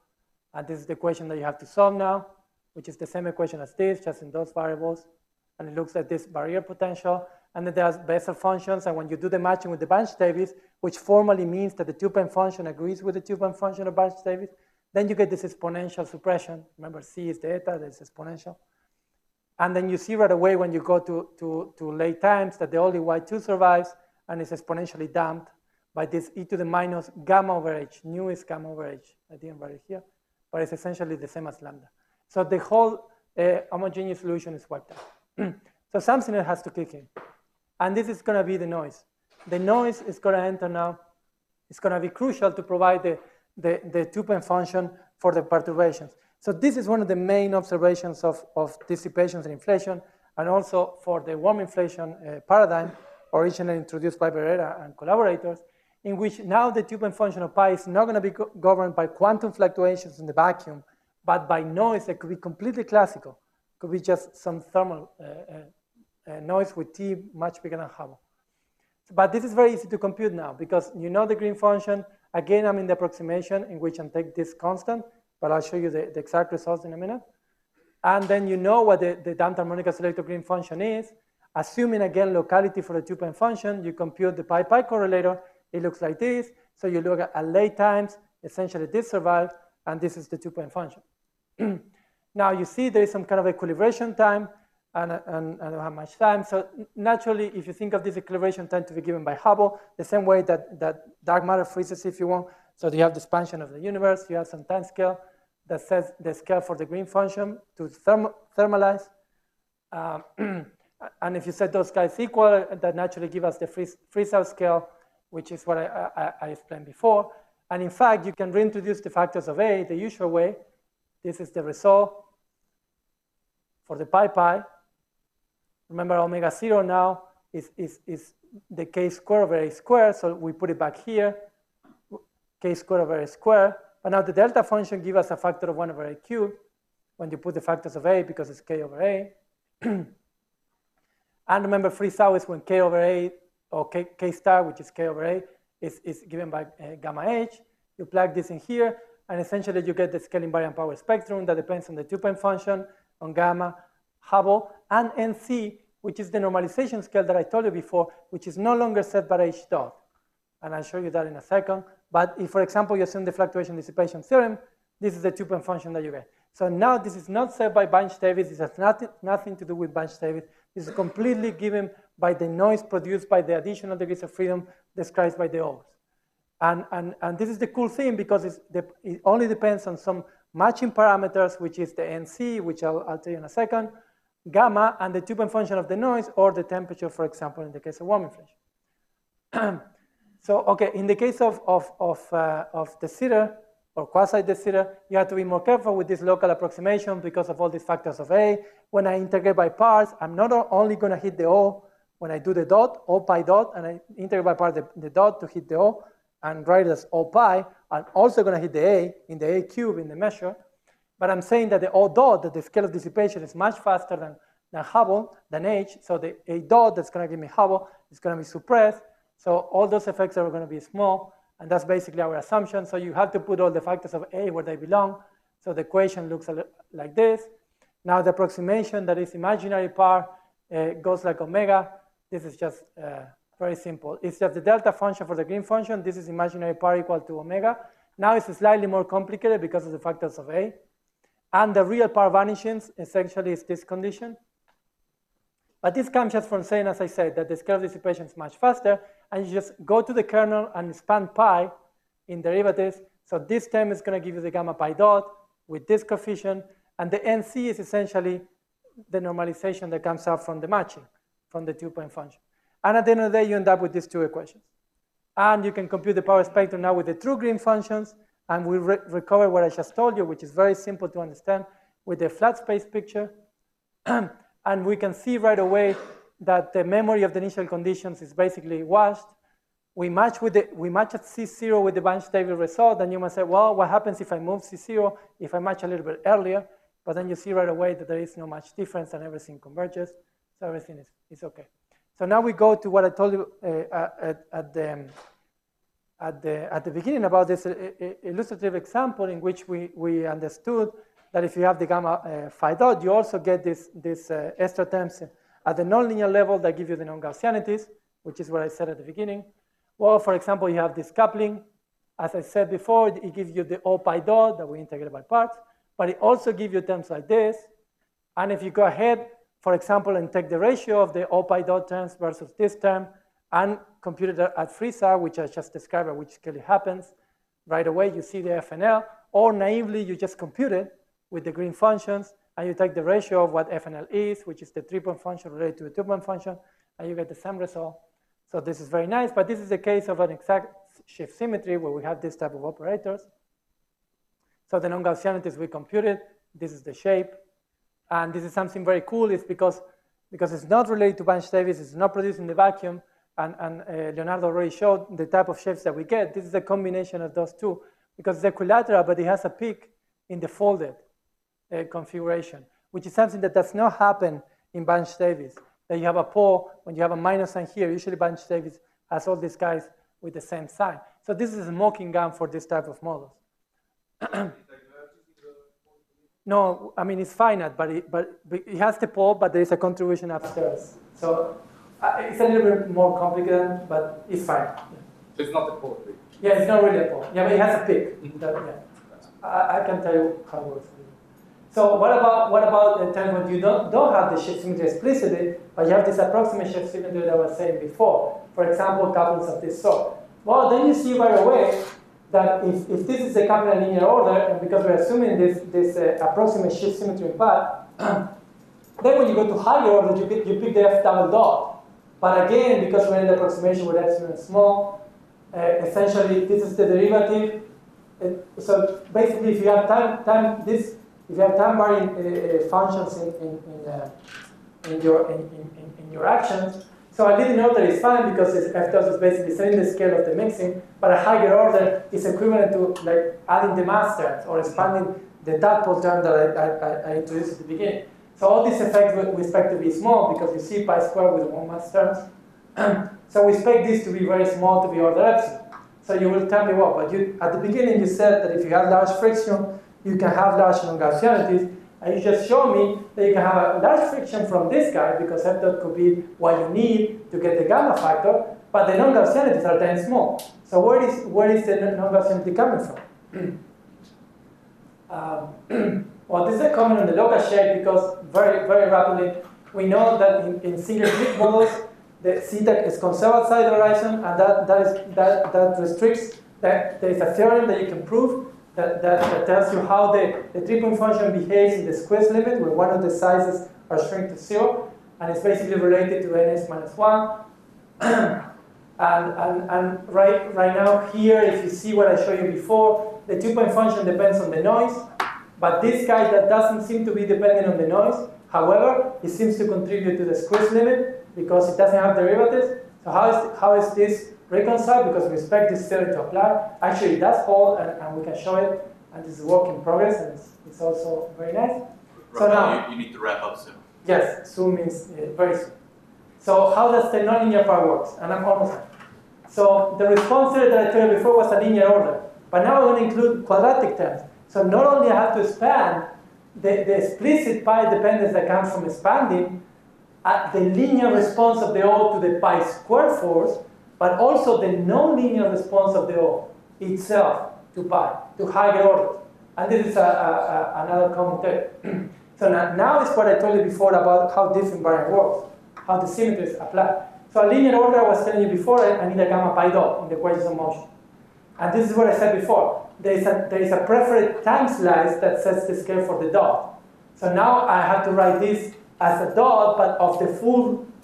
[SPEAKER 1] And this is the equation that you have to solve now, which is the same equation as this, just in those variables. And it looks like this barrier potential. And then there's Bessel functions. And when you do the matching with the Banach-Davis, which formally means that the two-point function agrees with the two-point function of Banach-Davis, then you get this exponential suppression. Remember, C is the eta, that's exponential. And then you see right away when you go to, to, to late times that the only Y two survives and is exponentially damped by this e to the minus gamma over h. Nu is gamma over h. I didn't write it here, but it's essentially the same as lambda. So the whole uh, homogeneous solution is wiped out. So something that has to kick in. And this is going to be the noise. The noise is going to enter now. It's going to be crucial to provide the, the, the two-point function for the perturbations. So this is one of the main observations of, of dissipations and inflation, and also for the warm inflation uh, paradigm, originally introduced by Berera and collaborators, in which now the two-point function of pi is not going to be go governed by quantum fluctuations in the vacuum, but by noise that could be completely classical. Could be just some thermal uh, uh, uh, noise with T much bigger than Hubble. But this is very easy to compute now, because you know the green function. Again, I'm in the approximation in which I take this constant, but I'll show you the, the exact results in a minute. And then you know what the, the damped harmonic oscillator green function is. Assuming, again, locality for the two-point function, you compute the pi-pi correlator. It looks like this. So you look at, at late times, essentially this survives, and this is the two-point function. Now you see there is some kind of equilibration time, and, and, and I don't have much time. So naturally, if you think of this equilibration time to be given by Hubble, the same way that, that dark matter freezes if you want, so you have the expansion of the universe, you have some time scale that says the scale for the green function to therm thermalize. Um, and if you set those guys equal, that naturally give us the freeze, freeze out scale, which is what I, I, I explained before. And in fact, you can reintroduce the factors of A the usual way. This is the result for the pi pi. Remember, omega zero now is, is, is the k square over a square, so we put it back here, k square over a square. But now the delta function gives us a factor of one over a cubed when you put the factors of a, because it's k over a. And remember, freeze out is when k over a, or k, k star, which is k over a, is, is given by uh, gamma h. You plug this in here, and essentially you get the scale invariant power spectrum that depends on the two-point function, on gamma, Hubble, and N C, which is the normalization scale that I told you before, which is no longer set by H dot. And I'll show you that in a second. But if, for example, you assume the fluctuation dissipation theorem, this is the two-point function that you get. So now this is not set by Banach-Davis. This has nothing, nothing to do with Banach-Davis. This is completely given by the noise produced by the additional degrees of freedom described by the O's. And, and, and this is the cool thing, because it's the, it only depends on some matching parameters, which is the N C, which I'll, I'll tell you in a second, gamma, and the two-point function of the noise, or the temperature, for example, in the case of warm inflation. So, okay, in the case of, of, of, uh, of de Sitter, or quasi-de Sitter, you have to be more careful with this local approximation because of all these factors of A. When I integrate by parts, I'm not only going to hit the O when I do the dot, O pi dot, and I integrate by part the, the dot to hit the O, and write it as O pi. I'm also going to hit the A in the A cube in the measure. But I'm saying that the O dot, that the scale of dissipation is much faster than, than Hubble, than H. So the A dot that's going to give me Hubble is going to be suppressed. So all those effects are going to be small. And that's basically our assumption. So you have to put all the factors of A where they belong. So the equation looks like this. Now the approximation that is imaginary part uh, goes like omega. This is just uh, very simple. It's just the delta function for the green function. This is imaginary part equal to omega. Now it's slightly more complicated because of the factors of A. And the real part vanishing essentially is this condition. But this comes just from saying, as I said, that the scale of dissipation is much faster, and you just go to the kernel and expand pi in derivatives. So this term is going to give you the gamma pi dot with this coefficient, and the N C is essentially the normalization that comes out from the matching, from the two-point function. And at the end of the day, you end up with these two equations. And you can compute the power spectrum now with the true green functions, and we re recover what I just told you, which is very simple to understand, with the flat space picture. And we can see right away that the memory of the initial conditions is basically washed. We match, with the, we match at C zero with the Banach-Davis result, and you might say, well, what happens if I move C zero, if I match a little bit earlier? But then you see right away that there is no much difference and everything converges, so everything is, is okay. So now we go to what I told you uh, at, at, the, um, at the, at the beginning about this uh, illustrative example in which we, we understood that if you have the gamma uh, phi dot, you also get this, this uh, extra terms at the nonlinear level that give you the non-Gaussianities, which is what I said at the beginning. Well, for example, you have this coupling. As I said before, it gives you the O pi dot that we integrate by parts, but it also gives you terms like this. And if you go ahead, for example, and take the ratio of the O pi dot terms versus this term and compute it at Friesa, which I just described, which clearly happens, right away you see the F N L, or naively you just compute it with the green functions, and you take the ratio of what F N L is, which is the three-point function related to the two-point function, and you get the same result. So this is very nice, but this is the case of an exact shift symmetry where we have this type of operators. So the non-Gaussianities we computed, this is the shape, and this is something very cool, is because, because it's not related to Banach-Davis, it's not produced in the vacuum, and, and uh, Leonardo already showed the type of shapes that we get. This is a combination of those two, because it's equilateral, but it has a peak in the folded uh, configuration, which is something that does not happen in Banach-Davis. That you have a pole, when you have a minus sign here, usually Banach-Davis has all these guys with the same sign. So this is a smoking gun for this type of models. No, I mean, it's finite, but it, but it has the pole, but there is a contribution upstairs. So uh, it's a little bit more complicated, but it's fine. Yeah.
[SPEAKER 8] So it's not a pole.
[SPEAKER 1] Yeah, it's not really a pole. Yeah, but it has a peak. That, yeah. I, I can tell you how it works. So what about what about the time when you don't don't have the shift symmetry explicitly, but you have this approximate shift symmetry that I was saying before? For example, couples of this sort. Well, then you see right away that if, if this is a couple in linear order, and because we're assuming this this uh, approximate shift symmetry in part, then when you go to higher order, you pick you pick the F double dot. But again, because we're in the approximation with epsilon small, uh, essentially this is the derivative. Uh, so basically, if you have time time this. If you have time varying uh, functions in, in, in, uh, in, your, in, in, in your actions, so a linear order is fine because it's, F dot is basically setting the scale of the mixing, but a higher order is equivalent to like adding the mass terms or expanding the tadpole term that I, I, I introduced at the beginning. So all these effects we expect to be small because you see pi squared with one mass terms. So we expect this to be very small to be order epsilon. So you will tell me what, but you, at the beginning you said that if you have large friction, you can have large non-Gaussianities, and you just show me that you can have a large friction from this guy because F dot could be what you need to get the gamma factor, but the non-Gaussianities are then small. So where is where is the non-Gaussianity coming from? um, well, this is a comment on the local shape because very very rapidly we know that in, in single slit models the zeta is conserved outside the horizon, and that that is that that restricts that there is a theorem that you can prove. That, that, that tells you how the, the three-point function behaves in the squeeze limit, where one of the sizes are shrink to zero, and it's basically related to ns minus one. and and, and right, right now here, if you see what I showed you before, the two-point function depends on the noise, but this guy that doesn't seem to be dependent on the noise, however, it seems to contribute to the squeeze limit because it doesn't have derivatives. So how is, how is this reconciled? Because we expect this theory to apply. Actually, it does hold, and, and we can show it, and this is a work in progress, and it's, it's also very nice. So now,
[SPEAKER 9] you, you need to wrap up soon.
[SPEAKER 1] Yes, soon means uh, very soon. So how does the nonlinear part work? And I'm almost done. So the response theory that I told you before was a linear order, but now I'm going to include quadratic terms. So not only I have to expand the, the explicit pi dependence that comes from expanding at the linear response of the O to the pi squared force, but also the non-linear response of the O itself to pi, to higher orders. And this is a, a, a, another common term. So now, now is what I told you before about how different variant works, how the symmetries apply. So a linear order, I was telling you before, I need a gamma pi dot in the equations of motion. And this is what I said before. There is a, there is a preferred time slice that sets the scale for the dot. So now I have to write this as a dot, but of the full uh,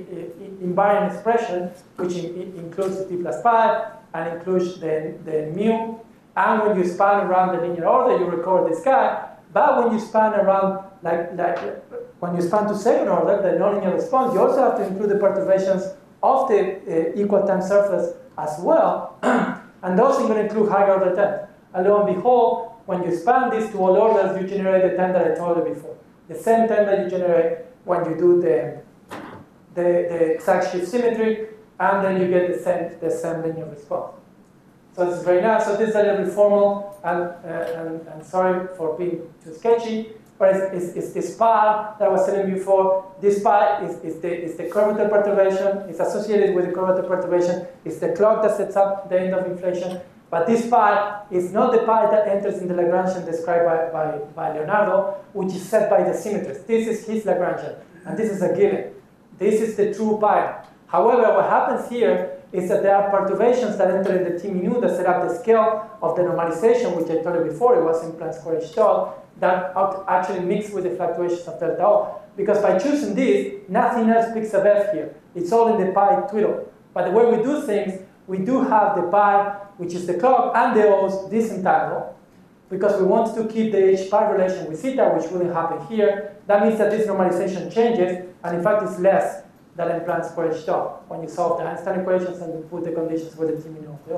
[SPEAKER 1] invariant expression, which in, in includes t plus pi and includes the, the mu. And when you span around the linear order, you record this guy. But when you span around, like, like when you span to second order, the nonlinear response, you also have to include the perturbations of the uh, equal time surface as well. And those are going to include higher order terms. And lo and behold, when you span these to all orders, you generate the term that I told you before. The same term that you generate when you do the, the, the exact shift symmetry, and then you get the same, the same linear response. So this is very nice. So this is a little bit formal, and, uh, and, and sorry for being too sketchy, but it's, it's, it's this pi that I was telling you before. This pi is, is, the, is the curvature perturbation. It's associated with the curvature perturbation. It's the clock that sets up the end of inflation. But this pi is not the pi that enters in the Lagrangian described by, by, by Leonardo, which is set by the symmetrist. This is his Lagrangian, and this is a given. This is the true pi. However, what happens here is that there are perturbations that enter in the T mu that set up the scale of the normalization, which I told you before, it was in Planck square H tau, that actually mix with the fluctuations of delta O. Because by choosing this, nothing else picks up F here. It's all in the pi twiddle. But the way we do things, we do have the pi, which is the clock, and the O's disentangled, because we want to keep the H pi relation with theta, which wouldn't happen here. That means that this normalization changes, and in fact it's less than in Planck square H tau when you solve the Einstein equations and you put the conditions with the T mu of the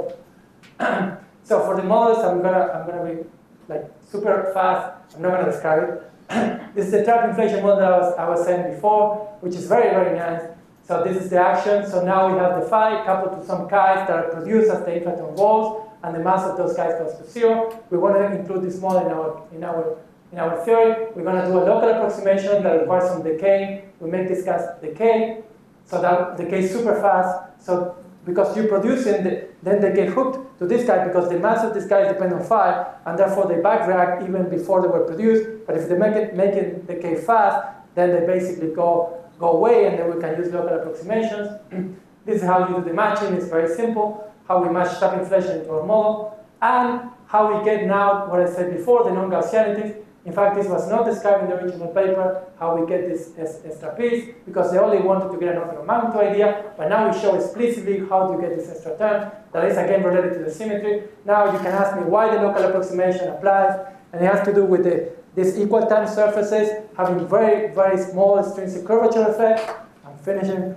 [SPEAKER 1] O. So for the models, I'm gonna I'm gonna be like super fast. I'm not gonna describe it. This is the trap inflation model I was I was saying before, which is very very nice. So this is the action. So now we have the phi coupled to some chi's that are produced as the inflaton walls, and the mass of those chi's goes to zero. We want to include this model in our in our in our theory. We're going to do a local approximation that requires some decay. We make this gas decay, so that decays super fast. So because you produce it, the, then they get hooked to this guy because the mass of this guy depends on phi, and therefore they back react even before they were produced. But if they make it make it decay fast, then they basically go. go away, and then we can use local approximations. This is how you do the matching. It's very simple, how we match trap inflation into our model, and how we get now what I said before, the non-Gaussianities. In fact, this was not described in the original paper, how we get this extra piece, because they only wanted to get an orthogonal magnitude idea, but now we show explicitly how to get this extra term that is again related to the symmetry. Now you can ask me why the local approximation applies, and it has to do with the these equal time surfaces having very, very small extrinsic curvature effect. I'm finishing.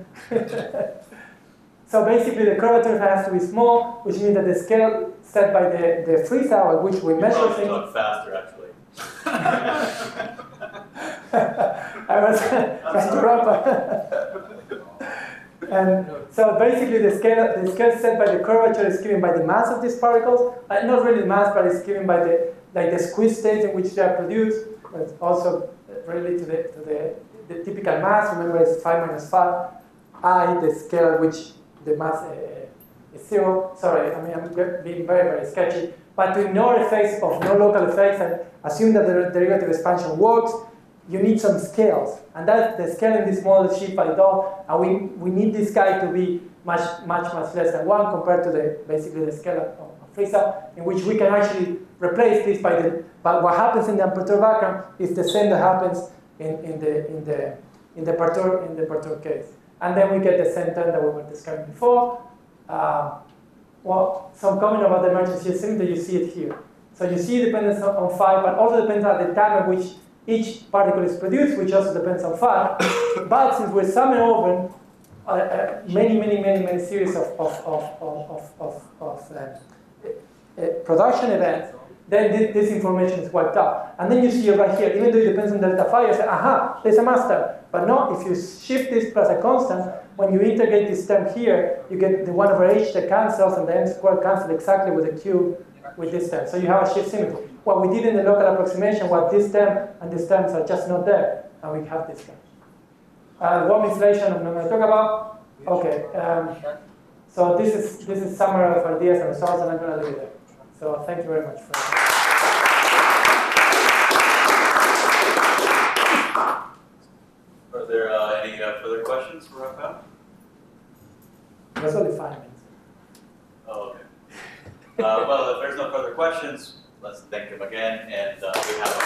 [SPEAKER 1] So basically the curvature effect has to be small, which means that the scale set by the, the freeze hour at which we measure things.
[SPEAKER 9] Talk faster, actually.
[SPEAKER 1] I was trying to wrap up. And so basically the scale, the scale set by the curvature is given by the mass of these particles. Uh, not really mass, but it's given by the like the squeeze states in which they are produced. It's also related to the, to the, the typical mass. Remember, it's phi minus phi I, the scale at which the mass uh, is zero. Sorry, I mean, I'm being very, very sketchy. But to ignore effects of no local effects and assume that the derivative expansion works, you need some scales. And that's the scale in this model is Xi phi dou. And we, we need this guy to be much, much, much less than one compared to the basically the scale of Friesa, in which we can actually replace this by the. But what happens in the unperturbed background is the same that happens in, in the in the in the perturb in the perturbed case, and then we get the same term that we were describing before. Uh, well, some comment about the emergency assume you see it here. So you see dependence on, on phi, but also depends on the time at which each particle is produced, which also depends on phi. But since we're summing over uh, uh, many, many, many, many series of of of of of, of, of uh, Uh, production events, then this, this information is wiped out. And then you see it right here, even though it depends on delta phi, you say, aha, there's a mass term. But no, if you shift this plus a constant, when you integrate this term here, you get the one over h that cancels, and the m squared cancels exactly with the cube with this term. So you have a shift symmetry. What we did in the local approximation was this term and these terms are just not there, and we have this term. Uh, warm inflation, I'm not going to talk about. Okay. Um, so this is this is summary of ideas and results, and I'm going to leave it there. So thank you very much for that.
[SPEAKER 9] Are there uh, any uh, further questions for Rafael?
[SPEAKER 1] That's only five minutes.
[SPEAKER 9] Oh, okay. Uh, well, if there's no further questions, let's thank him again, and uh, we have.